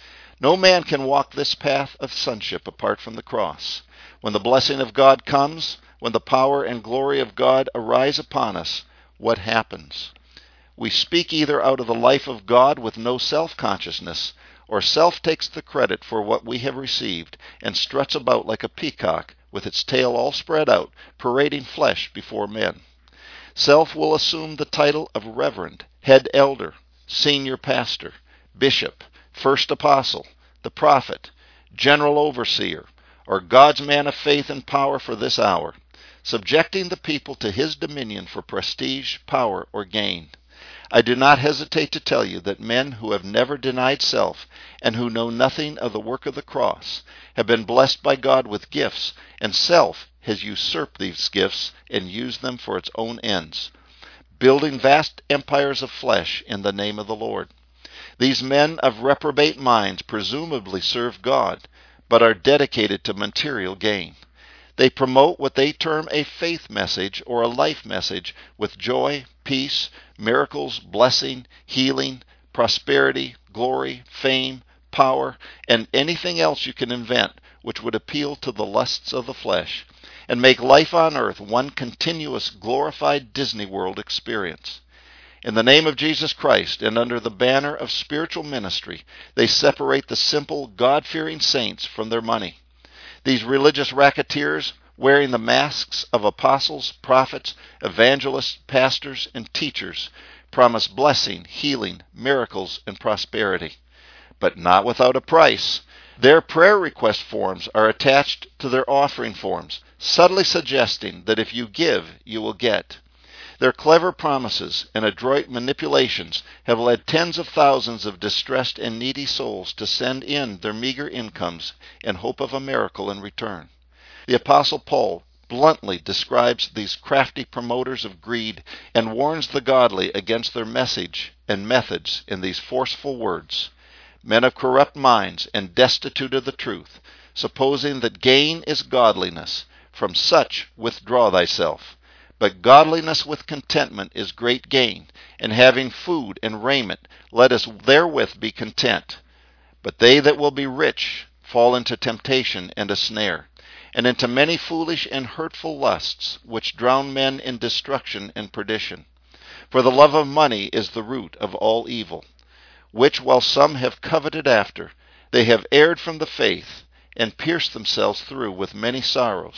[SPEAKER 1] No man can walk this path of sonship apart from the cross. When the blessing of God comes, when the power and glory of God arise upon us, what happens? We speak either out of the life of God with no self-consciousness, or self takes the credit for what we have received and struts about like a peacock with its tail all spread out, parading flesh before men. Self will assume the title of reverend, head elder, senior pastor, bishop, first apostle, the prophet, general overseer, or God's man of faith and power for this hour, subjecting the people to his dominion for prestige, power, or gain. I do not hesitate to tell you that men who have never denied self and who know nothing of the work of the cross have been blessed by God with gifts, and self has usurped these gifts and used them for its own ends, building vast empires of flesh in the name of the Lord. These men of reprobate minds presumably serve God, but are dedicated to material gain. They promote what they term a faith message or a life message with joy, peace, miracles, blessing, healing, prosperity, glory, fame, power, and anything else you can invent which would appeal to the lusts of the flesh and make life on earth one continuous glorified Disney World experience. In the name of Jesus Christ and under the banner of spiritual ministry, they separate the simple, God-fearing saints from their money. These religious racketeers, wearing the masks of apostles, prophets, evangelists, pastors, and teachers, promise blessing, healing, miracles, and prosperity. But not without a price. Their prayer request forms are attached to their offering forms, subtly suggesting that if you give, you will get. Their clever promises and adroit manipulations have led tens of thousands of distressed and needy souls to send in their meager incomes in hope of a miracle in return. The Apostle Paul bluntly describes these crafty promoters of greed and warns the godly against their message and methods in these forceful words: "Men of corrupt minds and destitute of the truth, supposing that gain is godliness, from such withdraw thyself. But godliness with contentment is great gain, and having food and raiment, let us therewith be content. But they that will be rich fall into temptation and a snare, and into many foolish and hurtful lusts, which drown men in destruction and perdition. For the love of money is the root of all evil, which while some have coveted after, they have erred from the faith, and pierced themselves through with many sorrows.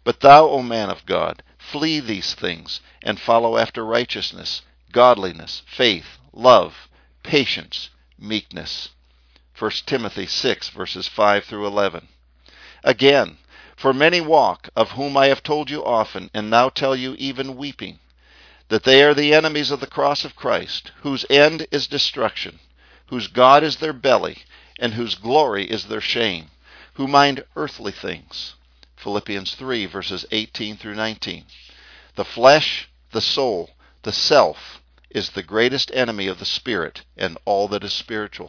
[SPEAKER 1] But thou, O man of God, flee these things, and follow after righteousness, godliness, faith, love, patience, meekness. First Timothy six, verses five through eleven. Again, for many walk, of whom I have told you often, and now tell you even weeping, that they are the enemies of the cross of Christ, whose end is destruction, whose God is their belly, and whose glory is their shame, who mind earthly things. Philippians three, verses eighteen through nineteen. The flesh, the soul, the self, is the greatest enemy of the Spirit and all that is spiritual.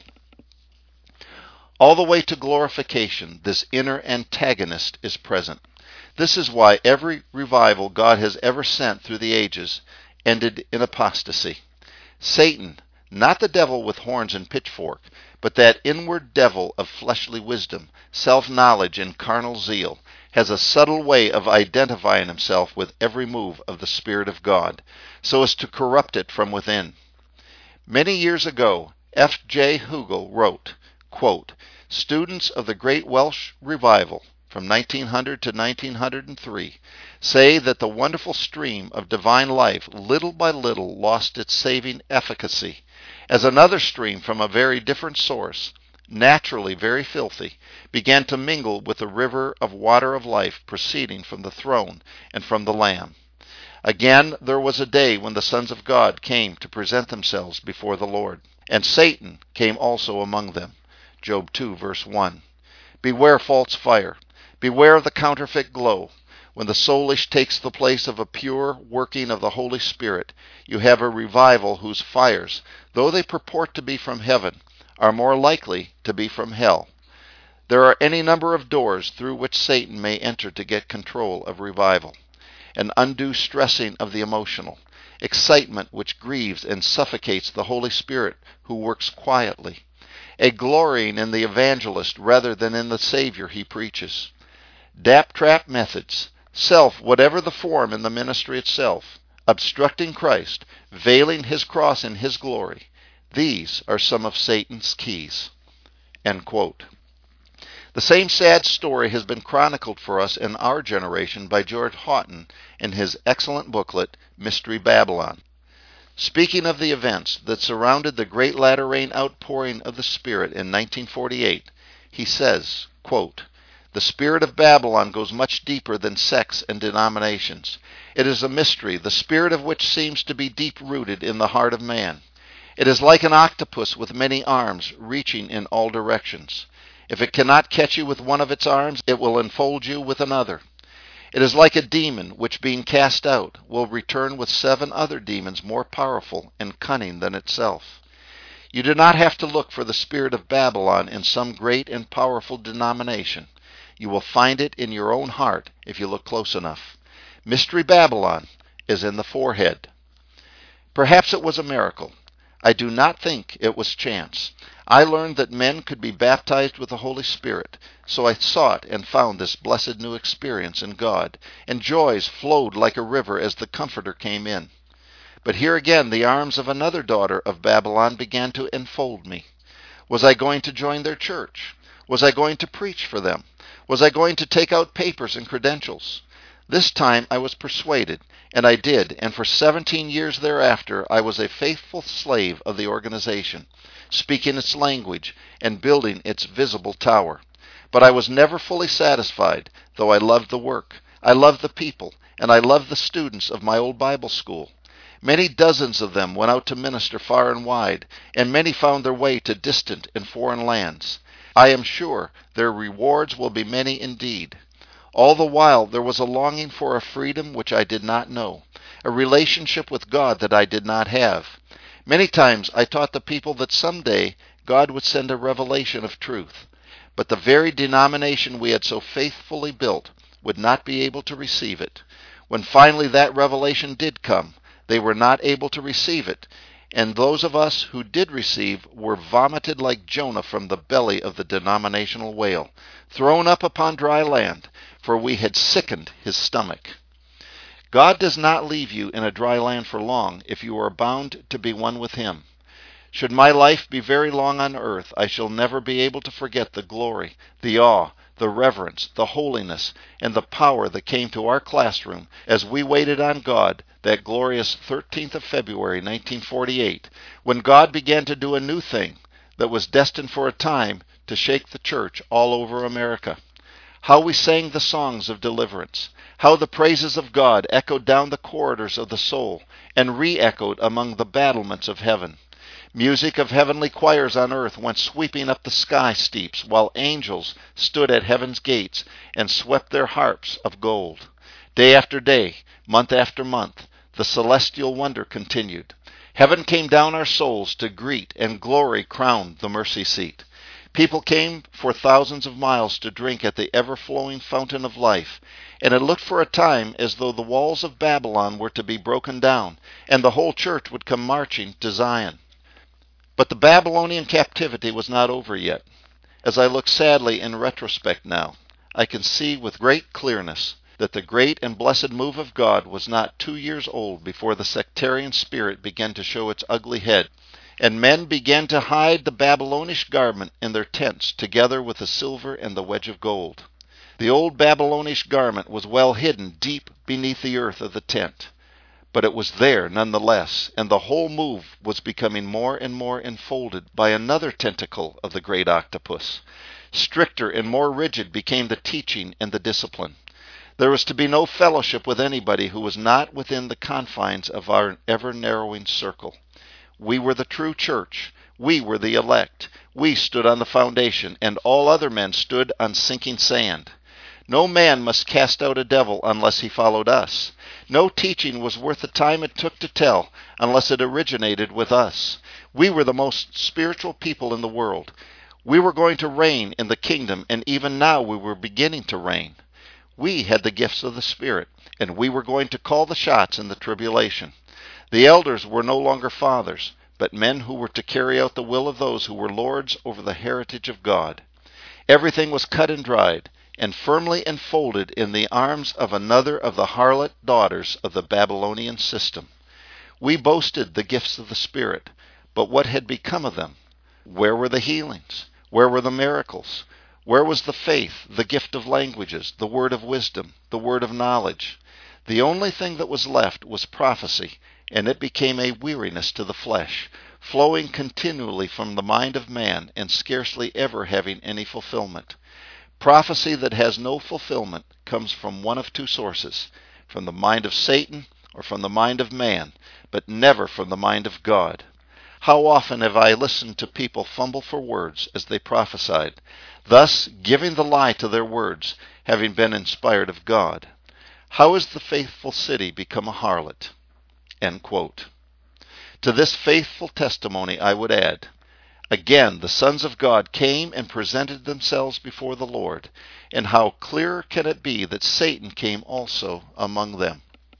[SPEAKER 1] All the way to glorification, this inner antagonist is present. This is why every revival God has ever sent through the ages ended in apostasy. Satan, not the devil with horns and pitchfork, but that inward devil of fleshly wisdom, self-knowledge, and carnal zeal, has a subtle way of identifying himself with every move of the Spirit of God, so as to corrupt it from within. Many years ago, F J Hugel wrote, quote, "Students of the Great Welsh Revival from nineteen hundred to nineteen hundred three say that the wonderful stream of divine life little by little lost its saving efficacy, as another stream from a very different source, naturally very filthy, began to mingle with the river of water of life proceeding from the throne and from the Lamb. Again there was a day when the sons of God came to present themselves before the Lord, and Satan came also among them." Job two, verse one. Beware false fire. Beware of the counterfeit glow. When the soulish takes the place of a pure working of the Holy Spirit, you have a revival whose fires, though they purport to be from heaven, are more likely to be from hell. There are any number of doors through which Satan may enter to get control of revival. An undue stressing of the emotional, excitement which grieves and suffocates the Holy Spirit who works quietly, a glorying in the evangelist rather than in the Savior he preaches, dap-trap methods, self whatever the form in the ministry itself, obstructing Christ, veiling his cross in his glory. These are some of Satan's keys." End quote. The same sad story has been chronicled for us in our generation by George Houghton in his excellent booklet, Mystery Babylon. Speaking of the events that surrounded the great latter-rain outpouring of the Spirit in nineteen forty-eight, he says, quote, "The spirit of Babylon goes much deeper than sects and denominations. It is a mystery, the spirit of which seems to be deep-rooted in the heart of man. It is like an octopus with many arms, reaching in all directions. If it cannot catch you with one of its arms, it will enfold you with another. It is like a demon, which being cast out, will return with seven other demons more powerful and cunning than itself. You do not have to look for the spirit of Babylon in some great and powerful denomination. You will find it in your own heart if you look close enough. Mystery Babylon is in the forehead." Perhaps it was a miracle. I do not think it was chance. I learned that men could be baptized with the Holy Spirit, so I sought and found this blessed new experience in God, and joys flowed like a river as the Comforter came in. But here again the arms of another daughter of Babylon began to enfold me. Was I going to join their church? Was I going to preach for them? Was I going to take out papers and credentials? This time I was persuaded, and I did, and for seventeen years thereafter I was a faithful slave of the organization, speaking its language and building its visible tower. But I was never fully satisfied, though I loved the work, I loved the people, and I loved the students of my old Bible school. Many dozens of them went out to minister far and wide, and many found their way to distant and foreign lands. I am sure their rewards will be many indeed. All the while there was a longing for a freedom which I did not know, a relationship with God that I did not have. Many times I taught the people that someday God would send a revelation of truth, but the very denomination we had so faithfully built would not be able to receive it. When finally that revelation did come, they were not able to receive it, and those of us who did receive were vomited like Jonah from the belly of the denominational whale, thrown up upon dry land, for we had sickened his stomach. God does not leave you in a dry land for long if you are bound to be one with him. Should my life be very long on earth, I shall never be able to forget the glory, the awe, the reverence, the holiness, and the power that came to our classroom as we waited on God that glorious thirteenth of February, nineteen forty-eight, when God began to do a new thing that was destined for a time to shake the church all over America. How we sang the songs of deliverance, how the praises of God echoed down the corridors of the soul and re-echoed among the battlements of heaven. Music of heavenly choirs on earth went sweeping up the sky steeps, while angels stood at heaven's gates and swept their harps of gold. Day after day, month after month, the celestial wonder continued. Heaven came down our souls to greet, and glory crowned the mercy seat. People came for thousands of miles to drink at the ever-flowing fountain of life, and it looked for a time as though the walls of Babylon were to be broken down, and the whole church would come marching to Zion. But the Babylonian captivity was not over yet. As I look sadly in retrospect now, I can see with great clearness that the great and blessed move of God was not two years old before the sectarian spirit began to show its ugly head, and men began to hide the Babylonish garment in their tents together with the silver and the wedge of gold. The old Babylonish garment was well hidden deep beneath the earth of the tent, but it was there nonetheless, and the whole move was becoming more and more enfolded by another tentacle of the great octopus. Stricter and more rigid became the teaching and the discipline. There was to be no fellowship with anybody who was not within the confines of our ever-narrowing circle. We were the true church. We were the elect. We stood on the foundation, and all other men stood on sinking sand. No man must cast out a devil unless he followed us. No teaching was worth the time it took to tell unless it originated with us. We were the most spiritual people in the world. We were going to reign in the kingdom, and even now we were beginning to reign. We had the gifts of the Spirit, and we were going to call the shots in the tribulation. The elders were no longer fathers, but men who were to carry out the will of those who were lords over the heritage of God. Everything was cut and dried, and firmly enfolded in the arms of another of the harlot daughters of the Babylonian system. We boasted the gifts of the Spirit, but what had become of them? Where were the healings? Where were the miracles? Where was the faith, the gift of languages, the word of wisdom, the word of knowledge? The only thing that was left was prophecy, and it became a weariness to the flesh, flowing continually from the mind of man and scarcely ever having any fulfillment. Prophecy that has no fulfillment comes from one of two sources, from the mind of Satan or from the mind of man, but never from the mind of God. How often have I listened to people fumble for words as they prophesied, thus giving the lie to their words, having been inspired of God. How has the faithful city become a harlot? End quote. To this faithful testimony I would add, again the sons of God came and presented themselves before the Lord, and how clearer can it be that Satan came also among them.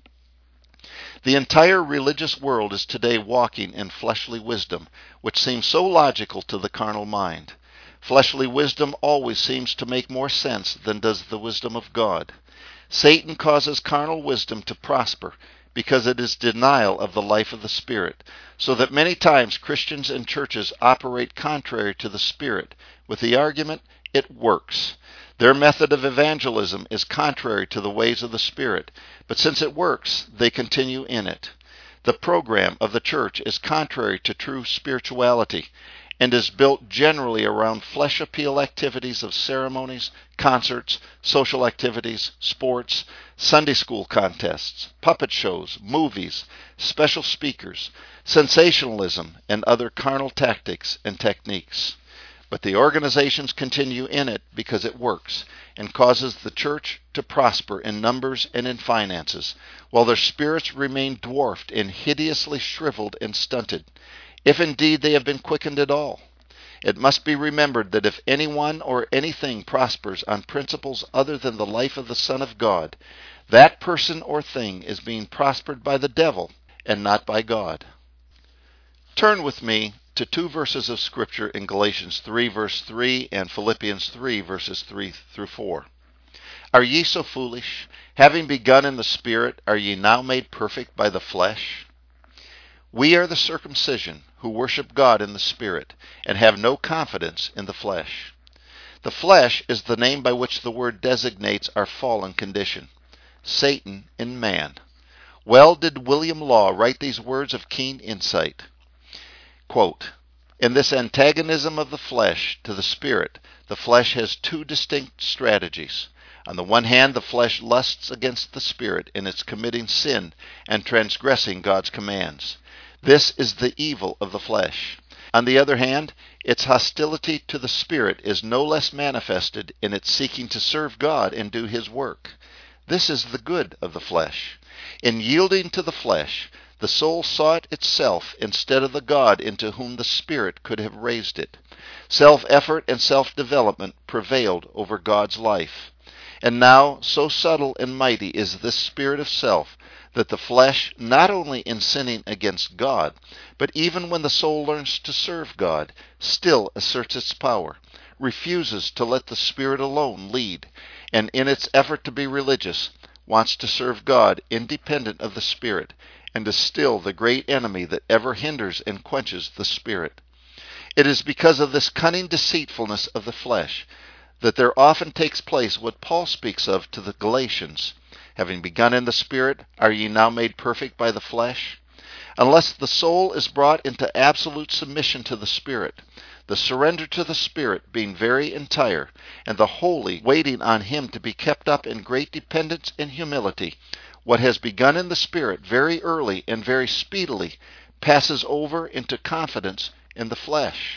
[SPEAKER 1] The entire religious world is today walking in fleshly wisdom, which seems so logical to the carnal mind. Fleshly wisdom always seems to make more sense than does the wisdom of God. Satan causes carnal wisdom to prosper because it is denial of the life of the Spirit, so that many times Christians and churches operate contrary to the Spirit with the argument, it works. Their method of evangelism is contrary to the ways of the Spirit, but since it works, they continue in it. The program of the church is contrary to true spirituality and is built generally around flesh appeal activities of ceremonies, concerts, social activities, sports, Sunday school contests, puppet shows, movies, special speakers, sensationalism, and other carnal tactics and techniques. But the organizations continue in it because it works and causes the church to prosper in numbers and in finances, while their spirits remain dwarfed and hideously shriveled and stunted, if indeed they have been quickened at all. It must be remembered that if anyone or anything prospers on principles other than the life of the Son of God, that person or thing is being prospered by the devil and not by God. Turn with me to two verses of Scripture in Galatians three, verse three, and Philippians three, verses three through four. Are ye so foolish? Having begun in the Spirit, are ye now made perfect by the flesh? We are the circumcision who worship God in the Spirit and have no confidence in the flesh. The flesh is the name by which the word designates our fallen condition. Satan in man. Well did William Law write these words of keen insight. Quote, "In this antagonism of the flesh to the spirit, the flesh has two distinct strategies. On the one hand, the flesh lusts against the spirit in its committing sin and transgressing God's commands. This is the evil of the flesh. On the other hand, its hostility to the spirit is no less manifested in its seeking to serve God and do His work. This is the good of the flesh. In yielding to the flesh, the soul sought itself instead of the God into whom the Spirit could have raised it. Self-effort and self-development prevailed over God's life. And now, so subtle and mighty is this spirit of self, that the flesh, not only in sinning against God, but even when the soul learns to serve God, still asserts its power, refuses to let the Spirit alone lead, and in its effort to be religious, wants to serve God independent of the Spirit, and is still the great enemy that ever hinders and quenches the Spirit. It is because of this cunning deceitfulness of the flesh that there often takes place what Paul speaks of to the Galatians. Having begun in the Spirit, are ye now made perfect by the flesh? Unless the soul is brought into absolute submission to the Spirit, the surrender to the Spirit being very entire, and the wholly waiting on Him to be kept up in great dependence and humility, what has begun in the Spirit very early and very speedily passes over into confidence in the flesh.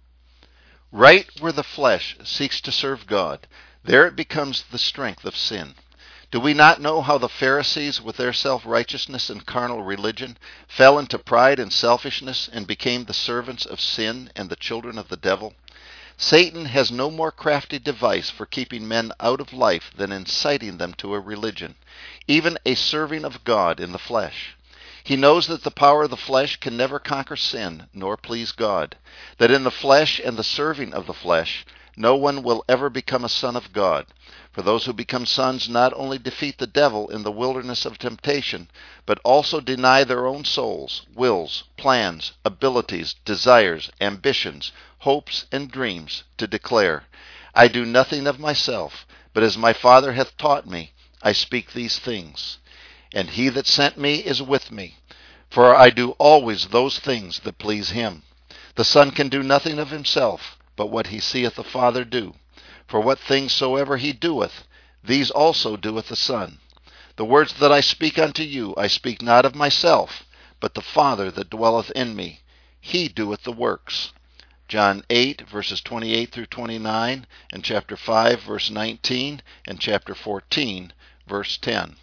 [SPEAKER 1] Right where the flesh seeks to serve God, there it becomes the strength of sin. Do we not know how the Pharisees, with their self-righteousness and carnal religion, fell into pride and selfishness and became the servants of sin and the children of the devil? Satan has no more crafty device for keeping men out of life than inciting them to a religion, even a serving of God in the flesh. He knows that the power of the flesh can never conquer sin nor please God, that in the flesh and the serving of the flesh, no one will ever become a son of God. For those who become sons not only defeat the devil in the wilderness of temptation, but also deny their own souls, wills, plans, abilities, desires, ambitions, hopes, and dreams, to declare, I do nothing of myself, but as my Father hath taught me, I speak these things. And he that sent me is with me, for I do always those things that please him. The Son can do nothing of himself, but what he seeth the Father do. For what things soever he doeth, these also doeth the Son. The words that I speak unto you, I speak not of myself, but the Father that dwelleth in me. He doeth the works. John eight, verses twenty-eight through twenty-nine, and chapter five, verse nineteen, and chapter fourteen, verse ten.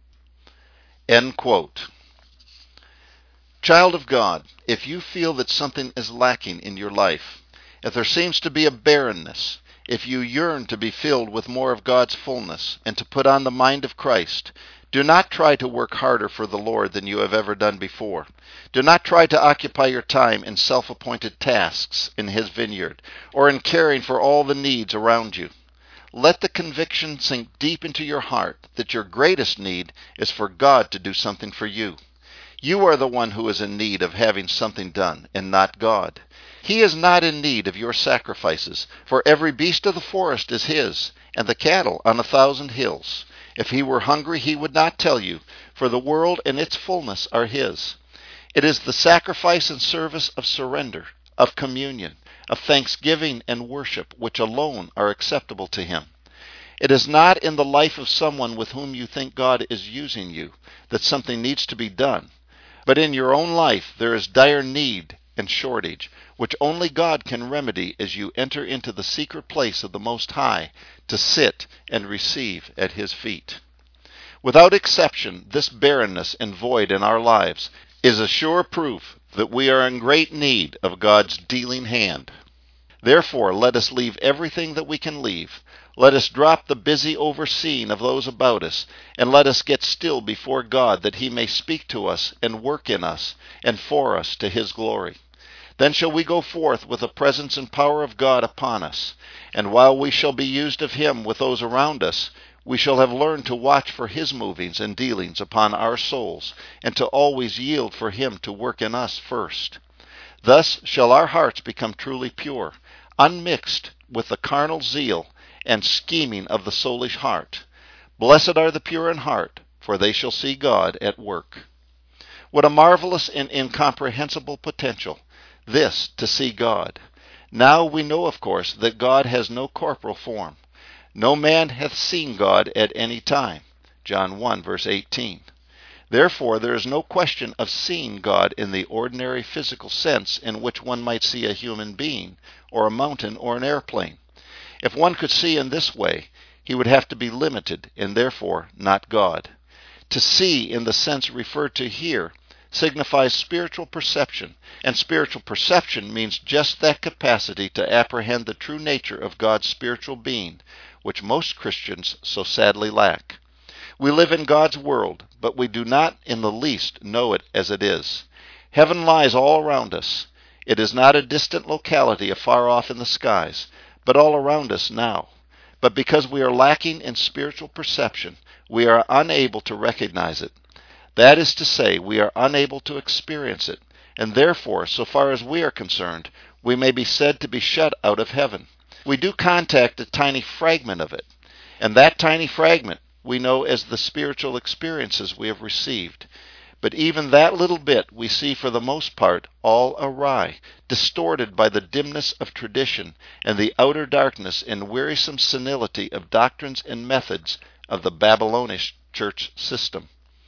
[SPEAKER 1] End quote. Child of God, if you feel that something is lacking in your life, if there seems to be a barrenness, if you yearn to be filled with more of God's fullness and to put on the mind of Christ, do not try to work harder for the Lord than you have ever done before. Do not try to occupy your time in self-appointed tasks in His vineyard or in caring for all the needs around you. Let the conviction sink deep into your heart that your greatest need is for God to do something for you. You are the one who is in need of having something done, and not God. He is not in need of your sacrifices, for every beast of the forest is His, and the cattle on a thousand hills. If He were hungry, He would not tell you, for the world and its fullness are His. It is the sacrifice and service of surrender, of communion, of thanksgiving and worship, which alone are acceptable to Him. It is not in the life of someone with whom you think God is using you that something needs to be done, but in your own life there is dire need and shortage, which only God can remedy as you enter into the secret place of the Most High to sit and receive at His feet. Without exception, this barrenness and void in our lives is a sure proof that we are in great need of God's dealing hand. Therefore, let us leave everything that we can leave. Let us drop the busy overseeing of those about us, and let us get still before God that He may speak to us and work in us and for us to His glory. Then shall we go forth with the presence and power of God upon us, and while we shall be used of Him with those around us, we shall have learned to watch for His movings and dealings upon our souls, and to always yield for Him to work in us first. Thus shall our hearts become truly pure, unmixed with the carnal zeal and scheming of the soulish heart. Blessed are the pure in heart, for they shall see God at work. What a marvelous and incomprehensible potential, this to see God. Now we know, of course, that God has no corporal form. No man hath seen God at any time. John one, verse eighteen. Therefore, there is no question of seeing God in the ordinary physical sense in which one might see a human being, or a mountain, or an airplane. If one could see in this way, he would have to be limited, and therefore not God. To see, in the sense referred to here, signifies spiritual perception, and spiritual perception means just that capacity to apprehend the true nature of God's spiritual being, which most Christians so sadly lack. We live in God's world, but we do not in the least know it as it is. Heaven lies all around us. It is not a distant locality afar off in the skies, but all around us now. But because we are lacking in spiritual perception, we are unable to recognize it. That is to say, we are unable to experience it, and therefore, so far as we are concerned, we may be said to be shut out of heaven. We do contact a tiny fragment of it, and that tiny fragment we know as the spiritual experiences we have received. But even that little bit we see for the most part all awry, distorted by the dimness of tradition and the outer darkness and wearisome senility of doctrines and methods of the Babylonish church system.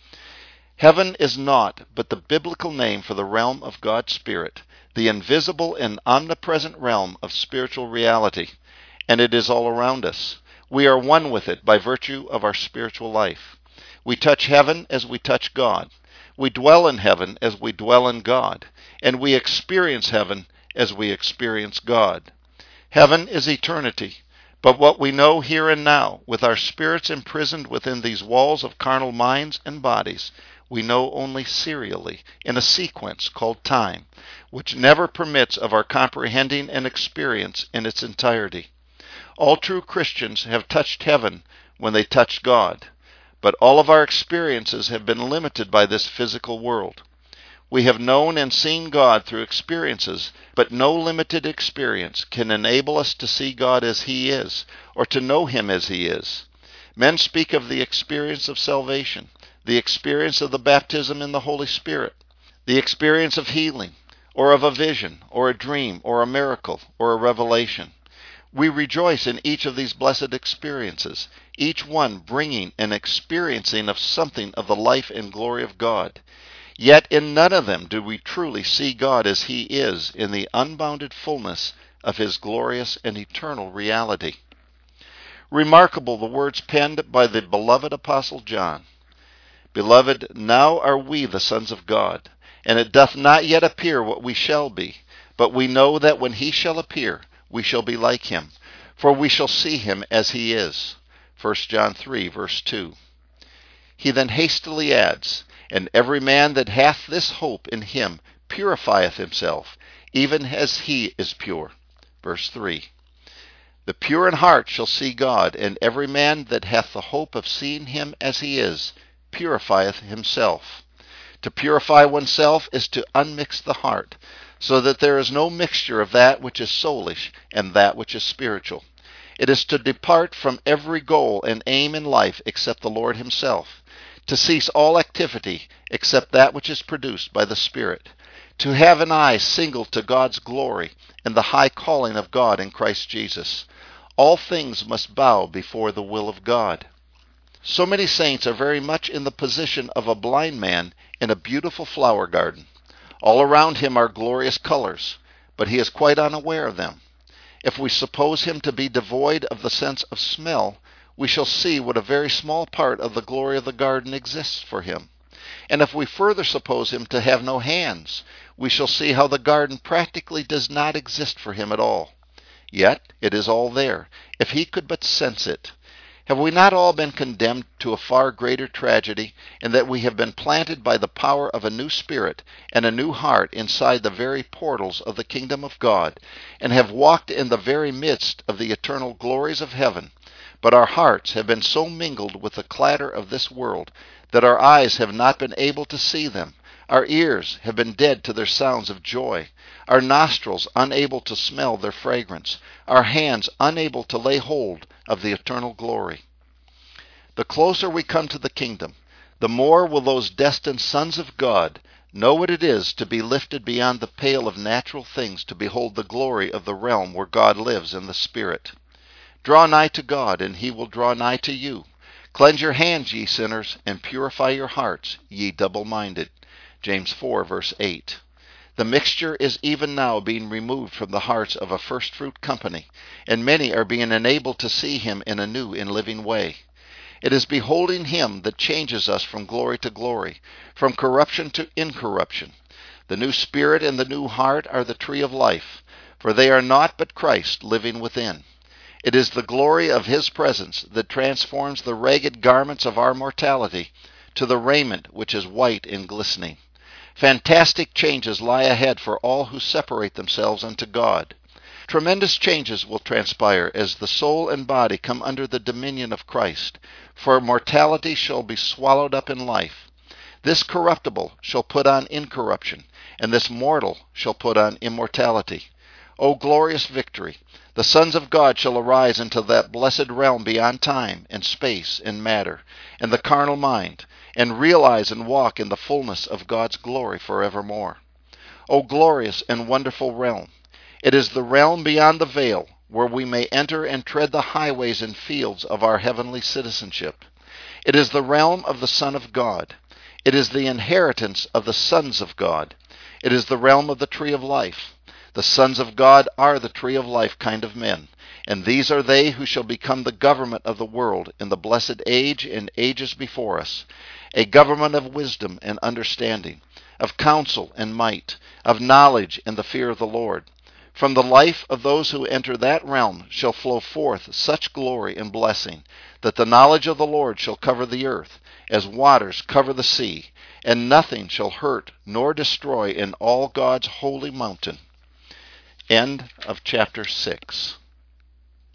[SPEAKER 1] Heaven is naught but the biblical name for the realm of God's Spirit, the invisible and omnipresent realm of spiritual reality, and it is all around us. We are one with it by virtue of our spiritual life. We touch heaven as we touch God. We dwell in heaven as we dwell in God, and we experience heaven as we experience God. Heaven is eternity, but what we know here and now, with our spirits imprisoned within these walls of carnal minds and bodies, we know only serially, in a sequence called time, which never permits of our comprehending an experience in its entirety. All true Christians have touched heaven when they touched God, but all of our experiences have been limited by this physical world. We have known and seen God through experiences, but no limited experience can enable us to see God as He is, or to know Him as He is. Men speak of the experience of salvation, the experience of the baptism in the Holy Spirit, the experience of healing, or of a vision, or a dream, or a miracle, or a revelation. We rejoice in each of these blessed experiences, each one bringing an experiencing of something of the life and glory of God. Yet in none of them do we truly see God as He is in the unbounded fullness of His glorious and eternal reality. Remarkable the words penned by the beloved Apostle John. Beloved, now are we the sons of God, and it doth not yet appear what we shall be, but we know that when He shall appear, we shall be like Him, for we shall see Him as He is. First John three, verse two. He then hastily adds, And every man that hath this hope in Him purifieth himself, even as He is pure. Verse three. The pure in heart shall see God, and every man that hath the hope of seeing Him as He is, purifieth himself. To purify oneself is to unmix the heart, so that there is no mixture of that which is soulish and that which is spiritual. It is to depart from every goal and aim in life except the Lord Himself, to cease all activity except that which is produced by the Spirit, to have an eye single to God's glory and the high calling of God in Christ Jesus. All things must bow before the will of God. So many saints are very much in the position of a blind man in a beautiful flower garden. All around him are glorious colors, but he is quite unaware of them. If we suppose him to be devoid of the sense of smell, we shall see what a very small part of the glory of the garden exists for him. And if we further suppose him to have no hands, we shall see how the garden practically does not exist for him at all. Yet it is all there, if he could but sense it. Have we not all been condemned to a far greater tragedy, in that we have been planted by the power of a new spirit and a new heart inside the very portals of the kingdom of God, and have walked in the very midst of the eternal glories of heaven, but our hearts have been so mingled with the clatter of this world that our eyes have not been able to see them, Our ears have been dead to their sounds of joy, our nostrils unable to smell their fragrance, our hands unable to lay hold of the eternal glory. The closer we come to the kingdom, the more will those destined sons of God know what it is to be lifted beyond the pale of natural things to behold the glory of the realm where God lives in the Spirit. Draw nigh to God, and he will draw nigh to you. Cleanse your hands, ye sinners, and purify your hearts, ye double-minded. James four, verse eight. The mixture is even now being removed from the hearts of a first-fruit company, and many are being enabled to see him in a new and living way. It is beholding him that changes us from glory to glory, from corruption to incorruption. The new spirit and the new heart are the tree of life, for they are naught but Christ living within. It is the glory of his presence that transforms the ragged garments of our mortality to the raiment which is white and glistening. Fantastic changes lie ahead for all who separate themselves unto God. Tremendous changes will transpire as the soul and body come under the dominion of Christ, for mortality shall be swallowed up in life. This corruptible shall put on incorruption, and this mortal shall put on immortality. O glorious victory! The sons of God shall arise into that blessed realm beyond time and space and matter and the carnal mind, and realize and walk in the fullness of God's glory forevermore. O glorious and wonderful realm! It is the realm beyond the veil, where we may enter and tread the highways and fields of our heavenly citizenship. It is the realm of the Son of God. It is the inheritance of the sons of God. It is the realm of the tree of life. The sons of God are the tree of life kind of men, and these are they who shall become the government of the world in the blessed age and ages before us, a government of wisdom and understanding, of counsel and might, of knowledge and the fear of the Lord. From the life of those who enter that realm shall flow forth such glory and blessing, that the knowledge of the Lord shall cover the earth, as waters cover the sea, and nothing shall hurt nor destroy in all God's holy mountain. End of chapter six.